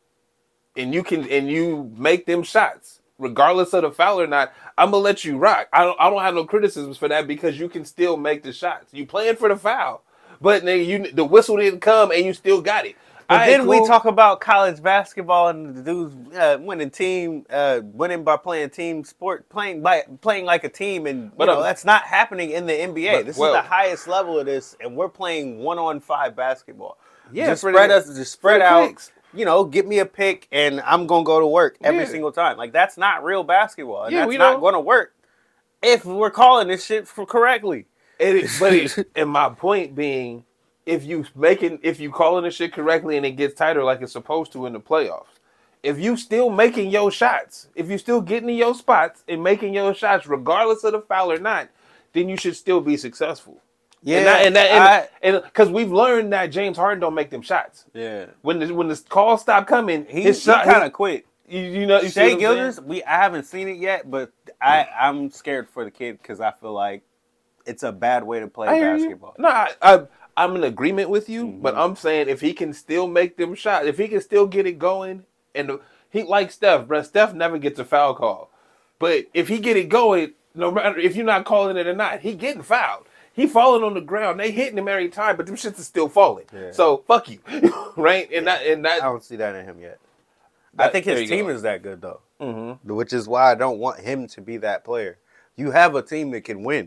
and you can and you make them shots, regardless of the foul or not, I'm gonna let you rock. I don't I don't have no criticisms for that because you can still make the shots. You playing for the foul, but then you the whistle didn't come and you still got it. But Alright, then we cool. talk about college basketball and the dudes uh, winning team, uh, winning by playing team sport, playing by playing like a team, and you But, know um, that's not happening in the N B A. but, This well- is the highest level of this, and we're playing one on five basketball. Yeah, just for spread the- us, just spread the out. picks. You know, get me a pick, and I'm gonna go to work every Yeah. single time. Like that's not real basketball, and Yeah, that's we not don't- going to work if we're calling this shit for correctly. It is, but it, and my point being, if you making if you calling the shit correctly and it gets tighter like it's supposed to in the playoffs, if you still making your shots, if you still getting in your spots and making your shots regardless of the foul or not, then you should still be successful. Yeah, and that, and that, I- and because we've learned that James Harden don't make them shots. yeah. When the when the calls stop coming, He, his he shot kind of quit. You, you know, you see Shea what I'm saying? Gilders, we I haven't seen it yet, but I I'm scared for the kid because I feel like it's a bad way to play I hear you. basketball. No, I, I I'm in agreement with you, Mm-hmm. but I'm saying if he can still make them shots, if he can still get it going, and the, he like Steph, bro. Steph never gets a foul call, but if he get it going, no matter if you're not calling it or not, he getting fouled. He falling on the ground. They hitting him every time, but them shits is still falling. Yeah. So fuck you, right? And that and I that. don't see that in him yet. I that- think there his you team go. is that good though, Mhm. which is why I don't want him to be that player. You have a team that can win,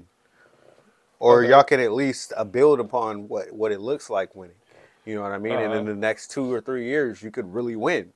or Okay. y'all can at least uh, build upon what what it looks like winning. You know what I mean? And Uh-huh. in the next two or three years, you could really win.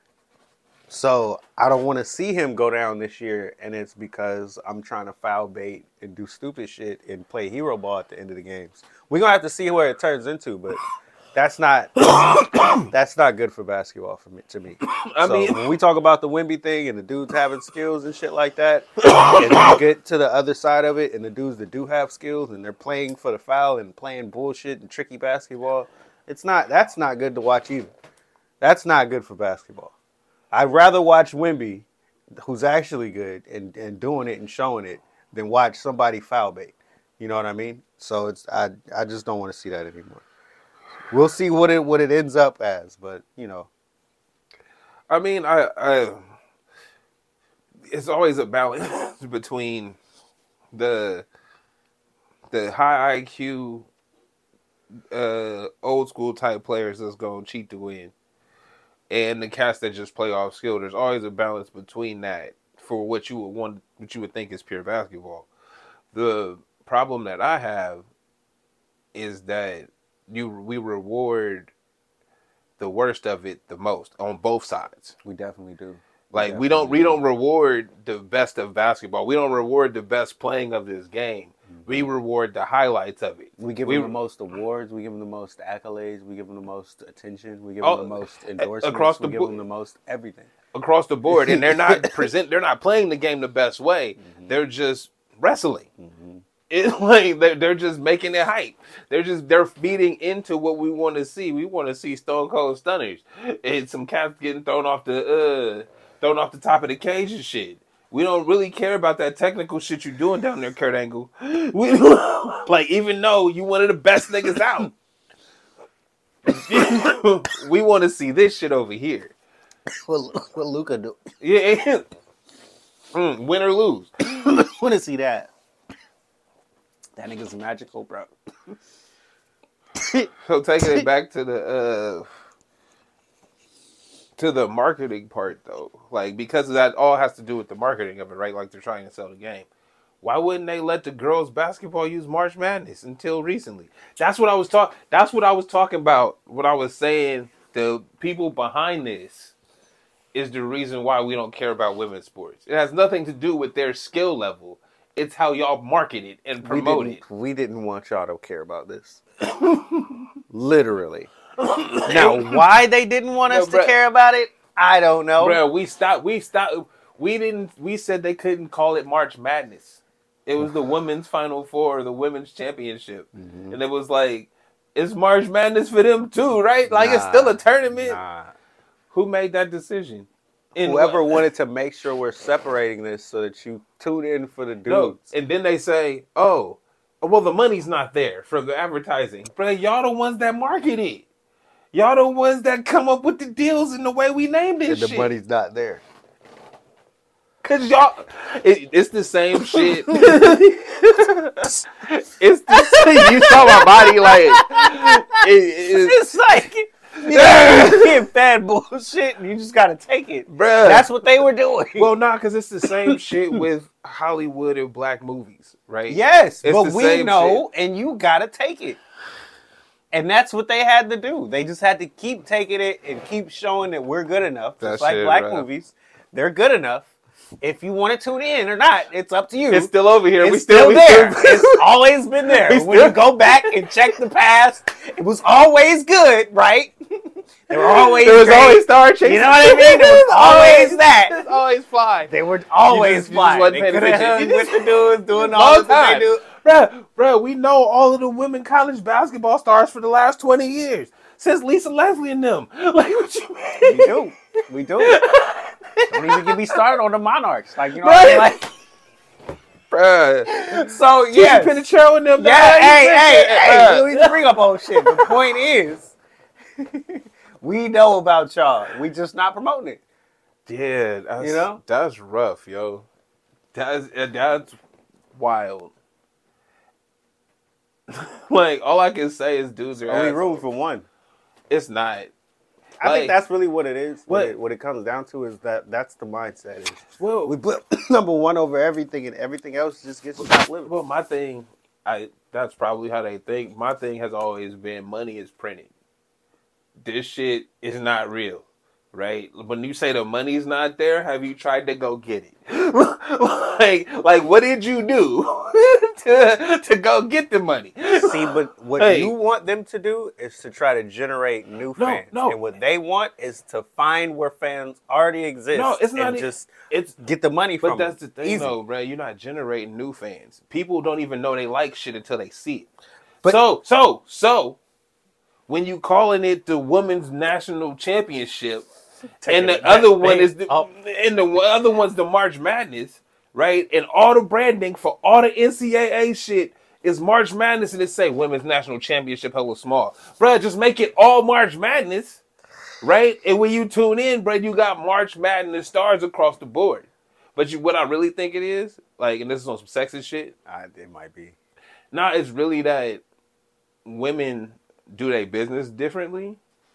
So I don't want to see him go down this year, and it's because I'm trying to foul bait and do stupid shit and play hero ball at the end of the games. We're gonna have to see where it turns into, but that's not that's not good for basketball for me to me. I so mean- when we talk about the Wemby thing and the dudes having skills and shit like that, and you get to the other side of it, and the dudes that do have skills and they're playing for the foul and playing bullshit and tricky basketball, It's not. That's not good to watch either. That's not good for basketball. I'd rather watch Wemby, who's actually good and, and doing it and showing it, than watch somebody foul bait. You know what I mean? So it's I I just don't want to see that anymore. We'll see what it what it ends up as, but you know. I mean, I, I it's always a balance between the the high I Q, uh, old school type players that's gonna cheat to win, and the cats that just play off skill. There's always a balance between that for what you would want, what you would think is pure basketball. The problem that I have is that you we reward the worst of it the most on both sides. We definitely do. Like we, we don't we don't reward the best of basketball. We don't reward the best playing of this game. Mm-hmm. We reward the highlights of it. We give we, them the most awards. We give them the most accolades. We give them the most attention. We give them oh, the most endorsements. Across the we give bo- them the most everything. Across the board, and they're not present. They're not playing the game the best way. Mm-hmm. They're just wrestling. Mm-hmm. It's like they're, they're just making it hype. They're just they're feeding into what we want to see. We want to see Stone Cold Stunners and some cats getting thrown off the uh, thrown off the top of the cage and shit. We don't really care about that technical shit you're doing down there, Kurt Angle. We, like even though you one of the best niggas out, we want to see this shit over here. What what Luka do? Yeah, mm, win or lose. Want to see that? That nigga's magical, bro. So taking it back to the uh, to the marketing part, though, like because that all has to do with the marketing of it, right? Like they're trying to sell the game. Why wouldn't they let the girls basketball use March Madness until recently? That's what I was talking. That's what I was talking about. What I was saying. The people behind this is the reason why we don't care about women's sports. It has nothing to do with their skill level. It's how y'all market it and promote we it. We didn't want y'all to care about this. Literally. Now, why they didn't want us no, to care about it, I don't know. Bro, we stopped. We stopped. We didn't. We said they couldn't call it March Madness. It was the women's Final Four, the women's championship, mm-hmm. and it was like, it's March Madness for them too, right? Like nah, it's still a tournament. Nah. Who made that decision? In Whoever what? wanted to make sure we're separating this so that you tune in for the dudes. No. And then they say, oh, well, the money's not there from the advertising. Bro, y'all the ones that market it. Y'all the ones that come up with the deals and the way we named this and the shit. money's not there. Because y'all, it, it's the same shit. It's the same. You saw my body like. It, it, it's like. You know, being fat bullshit, and you just gotta take it, bruh. That's what they were doing. Well, nah, because it's the same shit with Hollywood and black movies, right? Yes, it's but we know, shit. And you gotta take it, and that's what they had to do. They just had to keep taking it and keep showing that we're good enough. Just like shit, black bro. movies, they're good enough. If you want to tune in or not, it's up to you. It's still over here. It's we still, still we there. Still... It's always been there. We when still... you go back and check the past, it was always good, right? They were always There was great. always star chasing. You know what I mean? There was always that. It's always fly. They were always fly. They could have hung with the dudes doing all the they do. Bro, bro, we know all of the women college basketball stars for the last twenty years. Since Lisa Leslie and them. Like, what you mean? We do. We do. Don't even get me started on the Monarchs. Like, you know what I mean? Like, bruh. So, yeah. Penetro and them. Yeah, hey, hey, hey. We don't need to bring up old shit. The point is, we know about y'all. We just not promoting it. Yeah. That's, you know? That's rough, yo. That's, that's wild. Like, all I can say is dudes are only room for one. It's not. I like, think that's really what it is. What, what, it, what it comes down to is that that's the mindset. Is well, we put number one over everything, and everything else just gets top limit. Well, my thing, I that's probably how they think. My thing has always been money is printed. This shit is not real, right? When you say the money's not there, have you tried to go get it? like, like, what did you do to to go get the money? See, but what hey. you want them to do is to try to generate new fans. No, no. And what they want is to find where fans already exist. No, it's not and e- just it's get the money from them. But that's them. the thing, Easy. though, bro. You're not generating new fans. People don't even know they like shit until they see it. But so, so, so, when you calling it the women's national championship, Taking and the it other back, one babe. is the Oh. and the other one's the March Madness, right? And all the branding for all the N C double A shit is March Madness, and it say women's national championship hella small, bruh. Just make it all March Madness, right? And when you tune in, bruh, you got March Madness stars across the board. But you, what I really think it is, like, and this is on some sexist shit. I, it might be. Nah, it's really that women do their business differently,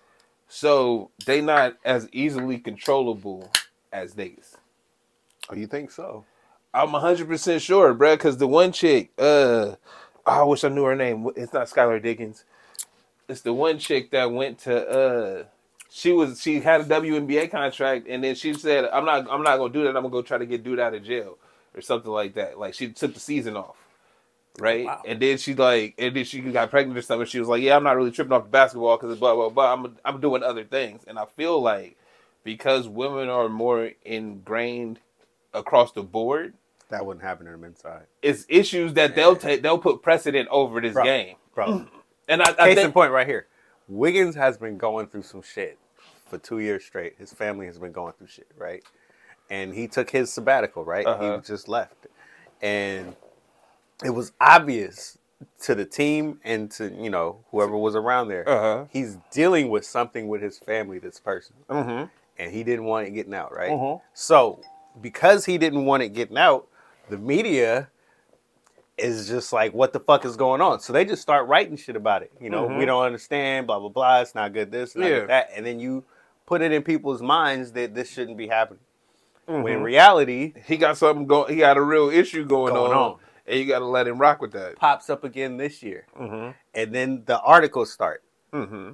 so they not as easily controllable as niggas. Oh, you think so? I'm one hundred percent sure, bruh, because the one chick, uh, I wish I knew her name. It's not Skylar Diggins. It's the one chick that went to, uh, she was, she had a W N B A contract, and then she said, I'm not, I'm not going to do that. I'm going to go try to get dude out of jail or something like that. Like, she took the season off, right? Wow. And then she, like, and then she got pregnant or something. She was like, yeah, I'm not really tripping off the basketball because blah, blah, blah. I'm, I'm doing other things. And I feel like because women are more ingrained across the board, That wouldn't happen in the men's side. it's issues that they'll take. They'll put precedent over this Bro. game, Bro, and I, I case in think point right here. Wiggins has been going through some shit for two years straight. His family has been going through shit, right? And he took his sabbatical, right? Uh-huh. He just left. And it was obvious to the team and to, you know, whoever was around there. Uh-huh. He's dealing with something with his family, this person. Mm-hmm. And he didn't want it getting out, right? Mhm. So, because he didn't want it getting out, the media is just like, what the fuck is going on? So they just start writing shit about it. You know, Mhm. we don't understand, blah, blah, blah. It's not good this, not Yeah. good that. And then you put it in people's minds that this shouldn't be happening. When in Mhm. reality, he got something going. He got a real issue going, Going on, on. and you got to let him rock with that. pops up again this year. Mm-hmm. And then the articles start. Mm-hmm.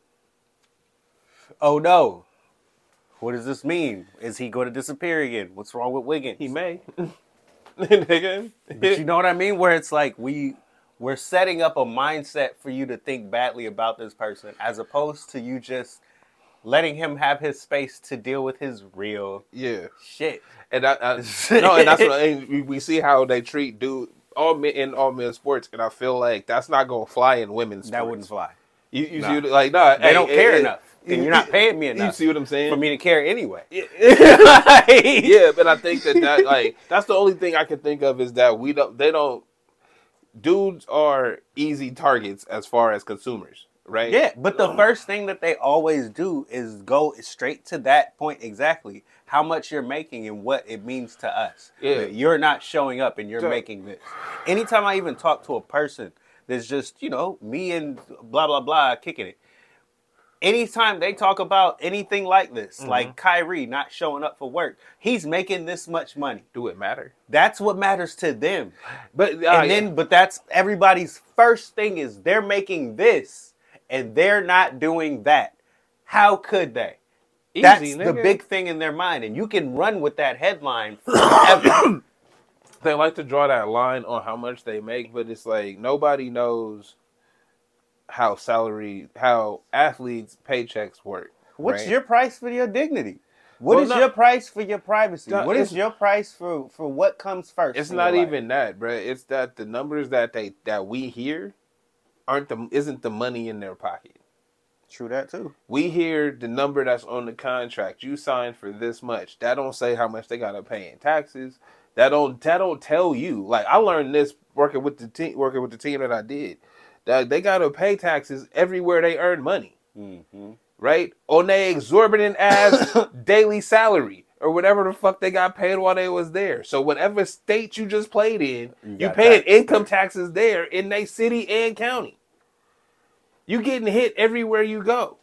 Oh no. What does this mean? Is he going to disappear again? What's wrong with Wiggins? He may, nigga. But you know what I mean? Where it's like we we're setting up a mindset for you to think badly about this person, as opposed to you just letting him have his space to deal with his real Yeah, shit. and I, I no, and that's what and we, we see how they treat dude all men in all men's sports, and I feel like that's not gonna fly in women's. That sports. wouldn't fly. You, you Nah. see, what- like, nah, They hey, don't hey, care hey, enough, and you're not paying me You enough see what I'm saying? for me to care anyway. Yeah, but I think that, that like that's the only thing I can think of is that we don't they don't dudes are easy targets as far as consumers, right? Yeah, but the first thing that they always do is go straight to that point exactly. How much you're making and what it means to us. Yeah. That you're not showing up and you're So- making this. Anytime I even talk to a person that's just, you know, me and blah, blah, blah, kicking it. Anytime they talk about anything like this, Mm-hmm. like Kyrie not showing up for work, he's making this much money. Do it matter? That's what matters to them. But uh, And then, but that's everybody's first thing is they're making this and they're not doing that. How could they? easy, That's the nigga. big thing in their mind. And you can run with that headline forever. They like to draw that line on how much they make, but it's like nobody knows how salary, how athletes' paychecks work. What's right? your price for your dignity? What Well, is no- your price for your privacy? No, What is it's- your price for, for what comes first? It's in not your life? even that, bro. It's that the numbers that they that we hear aren't the isn't the money in their pocket. True that too. We hear the number that's on the contract. You signed for this much. That don't say how much they gotta pay in taxes. That don't that don't tell you. Like I learned this working with the team working with the team that I did. That they gotta pay taxes everywhere they earn money. Mm-hmm. Right? On their exorbitant ass daily salary or whatever the fuck they got paid while they was there. So whatever state you just played in, You you, got paying taxes income taxes there in they city and county. You getting hit everywhere you go.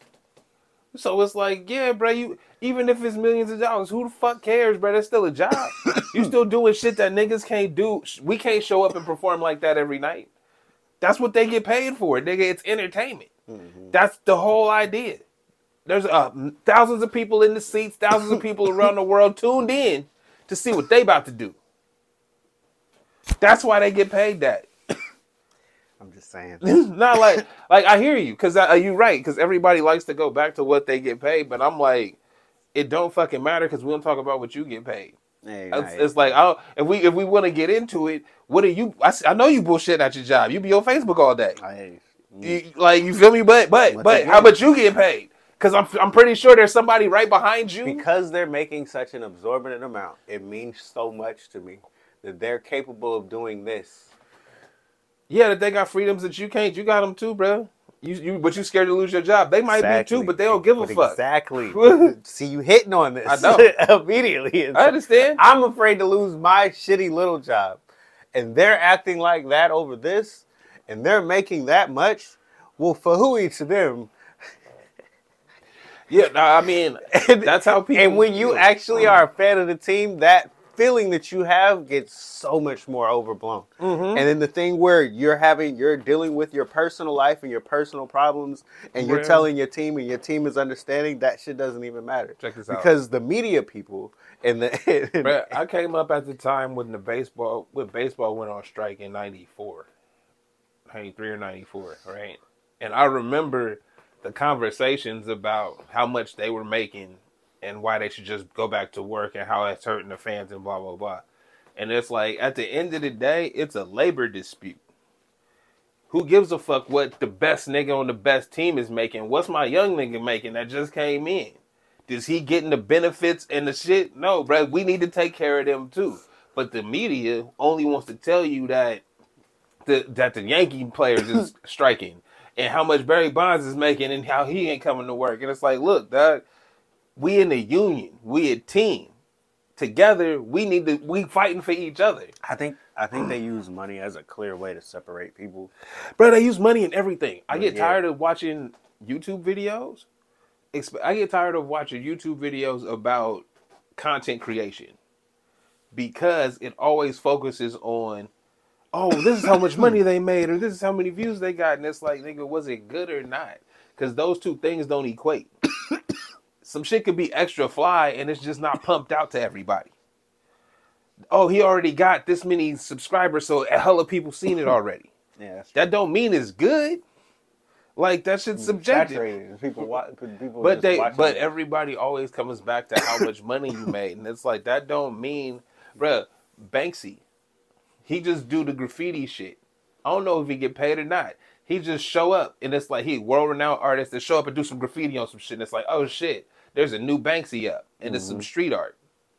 So it's like, yeah, bro, you even if it's millions of dollars, who the fuck cares, bro? That's still a job. You still doing shit that niggas can't do. We can't show up and perform like that every night. That's what they get paid for, nigga. It's entertainment. Mm-hmm. That's the whole idea. There's uh, thousands of people in the seats, thousands of people around the world tuned in to see what they about to do. That's why they get paid that. I'm just saying. Not like, like I hear you, because uh, you're right, because everybody likes to go back to what they get paid, but I'm like, it don't fucking matter because we don't talk about what you get paid. Hey, It's, nah, it's like, I don't, if we if we want to get into it, what are you? I, s- I know you bullshit at your job. You be on Facebook all day. I, You, like, you feel me? But but Once but again. how about you get paid? Because I'm I'm pretty sure there's somebody right behind you. Because they're making such an absorbent amount, it means so much to me that they're capable of doing this. Yeah, that they got freedoms that you can't. You got them too, bro. You you but you scared to lose your job. They might Exactly. be too, but they don't give a But fuck. Exactly. See, you hitting on this. I know. Immediately. It's I understand. I'm afraid to lose my shitty little job. And they're acting like that over this, and they're making that much. Well, for who each of them? Yeah, no, I mean, And, that's how people. and when you feel. actually are a fan of the team, that feeling that you have gets so much more overblown. Mhm. And then the thing where you're having, you're dealing with your personal life and your personal problems, and you're Bruh. telling your team, and your team is understanding, that shit doesn't even matter. Check this out. Because the media people and the Bruh, I came up at the time when the baseball when baseball went on strike in ninety-four, ninety-three or ninety-four, right? And I remember the conversations about how much they were making and why they should just go back to work and how it's hurting the fans and blah blah blah. And it's like, at the end of the day, it's a labor dispute. Who gives a fuck what the best nigga on the best team is making? What's my young nigga making that just came in? Is he getting the benefits and the shit? No, bro. We need to take care of them too. But the media only wants to tell you that the that the Yankee players is striking and how much Barry Bonds is making and how he ain't coming to work. And it's like, look, dog, we in a union. We a team. Together, we need to we fighting for each other. I think I think they use money as a clear way to separate people. Bro, they use money in everything. I get Yeah. tired of watching YouTube videos. Exp- I get tired of watching YouTube videos about content creation because it always focuses on, oh, this is how much money they made, or this is how many views they got, and it's like, nigga, was it good or not? Because those two things don't equate. Some shit could be extra fly, and it's just not pumped out to everybody. Oh, he already got this many subscribers, so a hell of people seen it already. Yeah, that's That don't mean it's good. Like, that shit's subjective. saturated. People watch. People But just they, watching but it. everybody always comes back to how much money you made, and it's like, that don't mean, bruh, Banksy, he just do the graffiti shit. I don't know if he get paid or not. He just show up, and it's like he world renowned artist that show up and do some graffiti on some shit. And it's like, oh shit, there's a new Banksy up, and it's some street art.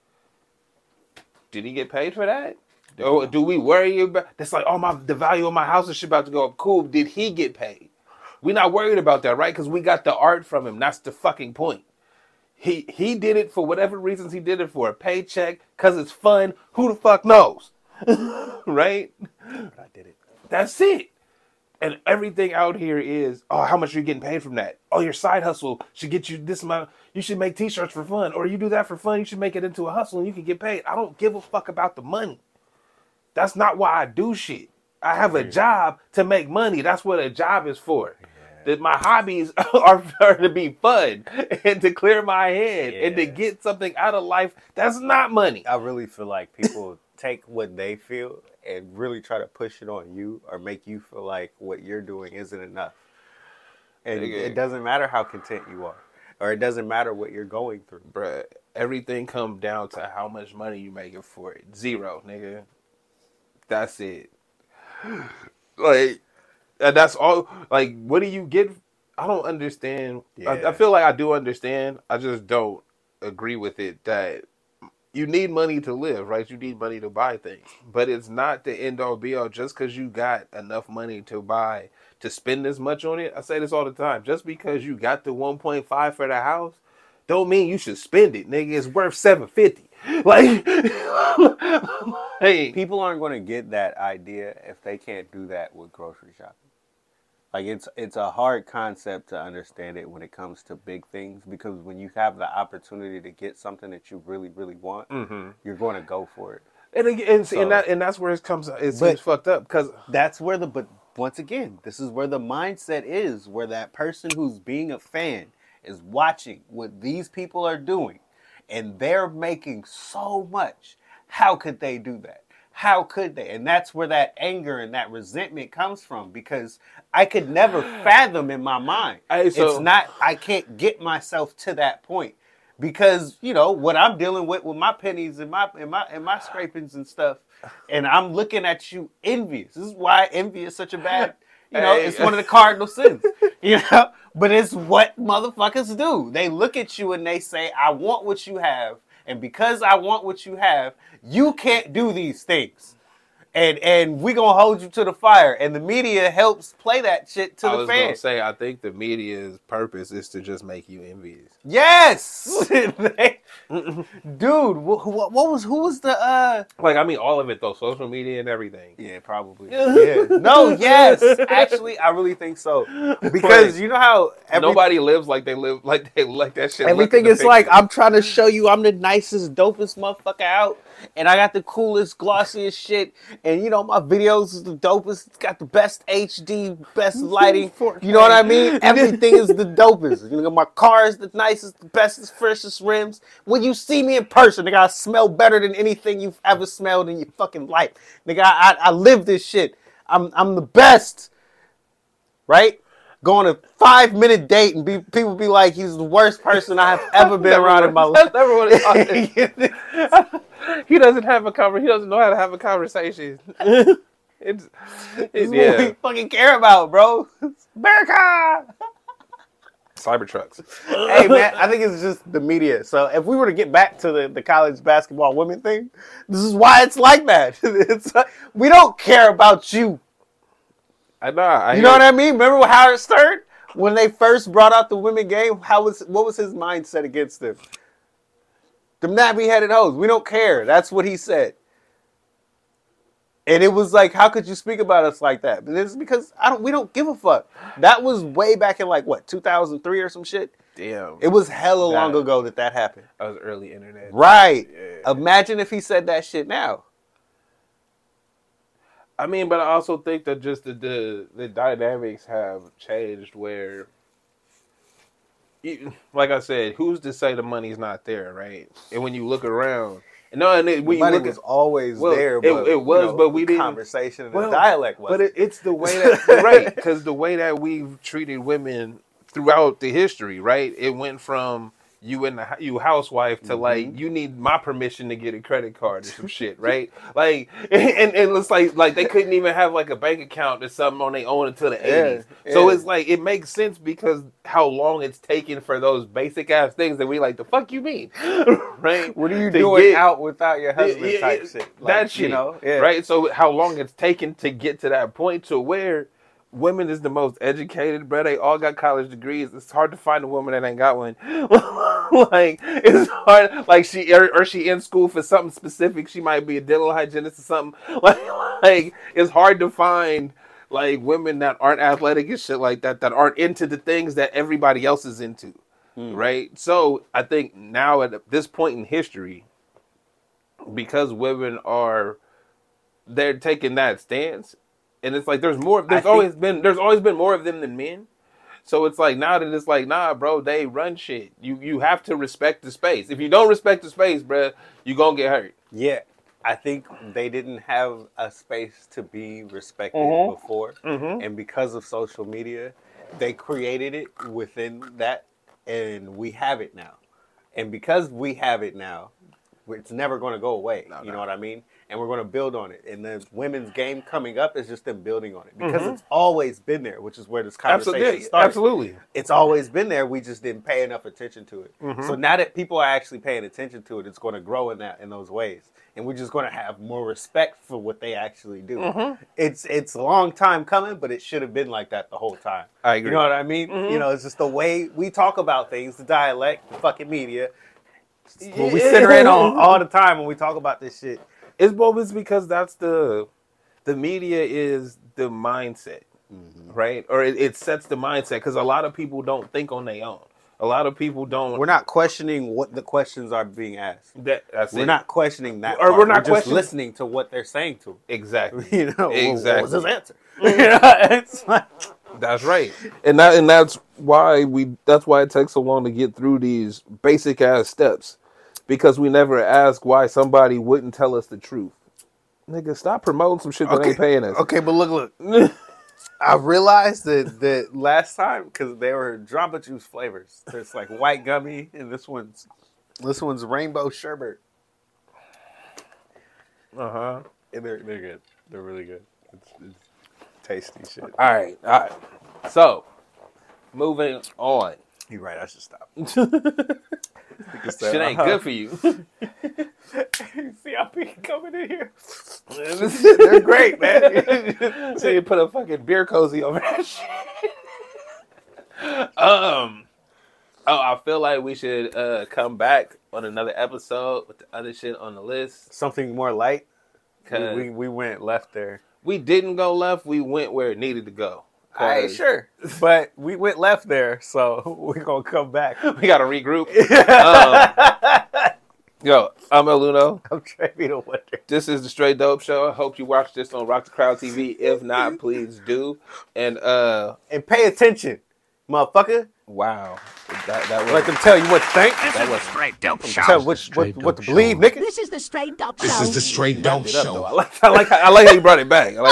Did he get paid for that? Or do we worry about? That's like, oh my, the value of my house is shit about to go up. Cool. Did he get paid? We're not worried about that, right? Because we got the art from him. That's the fucking point. He he did it for whatever reasons he did it for. A paycheck, because it's fun. Who the fuck knows? Right? But I did it. That's it. And everything out here is, oh, how much are you getting paid from that? Oh, your side hustle should get you this amount. You should make t-shirts for fun. Or you do that for fun. You should make it into a hustle and you can get paid. I don't give a fuck about the money. That's not why I do shit. I have a job to make money. That's what a job is for. That my hobbies are, are to be fun and to clear my head and to Yeah. get something out of life that's not money. I really feel like people take what they feel and really try to push it on you or make you feel like what you're doing isn't enough. And Nigga. it doesn't matter how content you are, or it doesn't matter what you're going through. Bruh, everything comes down to how much money you making for it. Zero, nigga. That's it. Like, and that's all. Like, what do you get? I don't understand. I, Yeah. I feel like I do understand. I just don't agree with it that you need money to live, right? You need money to buy things. But it's not the end all be all just because you got enough money to buy, to spend this much on it. I say this all the time. Just because you got the one point five for the house, don't mean you should spend it, nigga. It's worth seven fifty. Like, hey, People aren't going to get that idea if they can't do that with grocery shopping. Like it's it's a hard concept to understand it when it comes to big things, because when you have the opportunity to get something that you really really want, mm-hmm. you're going to go for it. and again, and, see, and So- that and that's where it comes. It But- seems fucked up because That's where the but once again, this is where the mindset is, where that person who's being a fan is watching what these people are doing, and they're making so much. How could they do that? How could they? And that's where that anger and that resentment comes from, because I could never fathom in my mind. Hey, so- it's not, I can't get myself to that point, because, you know, what I'm dealing with with my pennies and my and my and my scrapings and stuff, and I'm looking at you envious. This is why envy is such a bad, You know, Hey. it's one of the cardinal sins. You know, but it's what motherfuckers do. They look at you and they say, "I want what you have, and because I want what you have, you can't do these things." And and we gonna hold you to the fire. And the media helps play that shit to I the was gonna fans. say, I think the media's purpose is to just make you envious. Yes, They- dude. What, what, what was who was the? uh Like, I mean, all of it though, social media and everything. Yeah, probably. Yeah. No, yes. Actually, I really think so. Because Like, you know how every, Nobody lives like they live, like they like that shit. everything look in is the like, picture. I'm trying to show you I'm the nicest, dopest motherfucker out. And I got the coolest, glossiest shit. And, you know, my videos is the dopest. It's got the best H D, best lighting. You know what I mean? Everything is the dopest. You know, my car is the nicest, the bestest, freshest rims. When you see me in person, nigga, I smell better than anything you've ever smelled in your fucking life. Nigga, I, I, I live this shit. I'm I'm the best. Right? Go on a five minute date and be, people be like, he's the worst person I have ever been Never around in my wanna- life. never wanna talk to- He doesn't have a conver- He doesn't know how to have a conversation. It's, This it, is what yeah. we fucking care about, bro. America! Cybertrucks. Hey, man, I think it's just the media. So if we were to get back to the, the college basketball women thing, this is why it's like that. It's like, we don't care about you. I know. I You know what I mean? Remember Howard Stern? When they first brought out the women game, how was what was his mindset against them? Them nappy-headed hoes. We don't care. That's what he said. And it was like, how could you speak about us like that? But it's because I don't. We don't give a fuck. That was way back in like what two thousand three or some shit. Damn. It was hella That- long ago that that happened. That was early internet. Right. Yeah. Imagine if he said that shit now. I mean, but I also think that just the the, the dynamics have changed where, you- like I said, who's to say the money's not there, right? And when you look around, and no, and it, when you Money look was at, always well, there. it- But, it was, you know, but we the didn't- conversation and well, the dialect was. but it, it's the way that right, because the way that we've treated women throughout the history, right? It went from you and the, you housewife to like you need my permission to get a credit card or some shit, right? Like, and, and it's like like they couldn't even have like a bank account or something on their own until the eighties. Yeah, So yeah. it's like it makes sense because how long it's taken for those basic ass things that we like. The fuck you mean, right? What are you To doing get- out without your husband yeah, type yeah, shit? Like, that shit, you know, yeah. right? So how long it's taken to get to that point to where women is the most educated, bro. They all got college degrees. It's hard to find a woman that ain't got one. Like it's hard. Like she or, or she in school for something specific. She might be a dental hygienist or something. Like like it's hard to find like women that aren't athletic and shit like that that aren't into the things that everybody else is into. Right? So I think now at this point in history, because women are they're taking that stance, and it's like there's more. There's think- always been there's always been more of them than men. So it's like now that it's like nah, bro, they run shit. You you have to respect the space. If you don't respect the space, bro, you gonna get hurt. Yeah, I think they didn't have a space to be respected Mhm. before, Mhm. and because of social media, they created it within that, and we have it now. And because we have it now, it's never going to go away. No, you no. know what I mean? And we're going to build on it. And the women's game coming up is just them building on it because Mhm. it's always been there, which is where this conversation Absolutely, started. absolutely. It's always been there. We just didn't pay enough attention to it. Mhm. So now that people are actually paying attention to it, it's going to grow in that in those ways, and we're just going to have more respect for what they actually do. Mhm. It's it's a long time coming, but it should have been like that the whole time. I agree. You know what I mean? Mhm. You know, it's just the way we talk about things, the dialect, the fucking media. It's what we Yeah. center in on all the time when we talk about this shit. It's both it's because that's the the media is the mindset, right? Or it, it sets the mindset because a lot of people don't think on their own. A lot of people don't. We're not questioning what the questions are being asked. That, that's We're it. not questioning that. Or part. we're not just questioning- listening to what they're saying to. exactly. You know, what- Exactly. what was his answer? You know, it's like, That's right, and that and that's why we. That's why it takes so long to get through these basic ass steps, because we never ask why somebody wouldn't tell us the truth. Nigga, stop promoting some shit that ain't paying us. Okay, but look, look. I realized that that last time because they were Jamba Juice flavors. There's like white gummy, and this one's this one's rainbow sherbet. Uh huh. And they're they're good. They're really good. It's, it's, tasty shit. All right, all right. So, moving on. You're right. I should stop. Shit ain't good for you. See how people coming in here? They're great, man. So you put a fucking beer cozy over that shit. um, oh, I feel like we should uh, come back on another episode with the other shit on the list. Something more light. Cause We, we we went left there. we didn't go left. We went where it needed to go. All right, sure, but we went left there, so we're gonna come back. We got to regroup. um, yo, I'm El Luno. I'm Trevi the Wonder. This is the Straight Dope Show. I hope you watch this on Rock the Crowd T V. If not, please do. And uh, And pay attention, motherfucker. wow, that that was Let them tell you what to think. that was Straight Dope Tell what, what, Straight what to Dope believe, Show. nigga. This is the Straight Dope Show. This is the Straight Dope it up, though. Show. I like I like how, I like how you brought it back. I like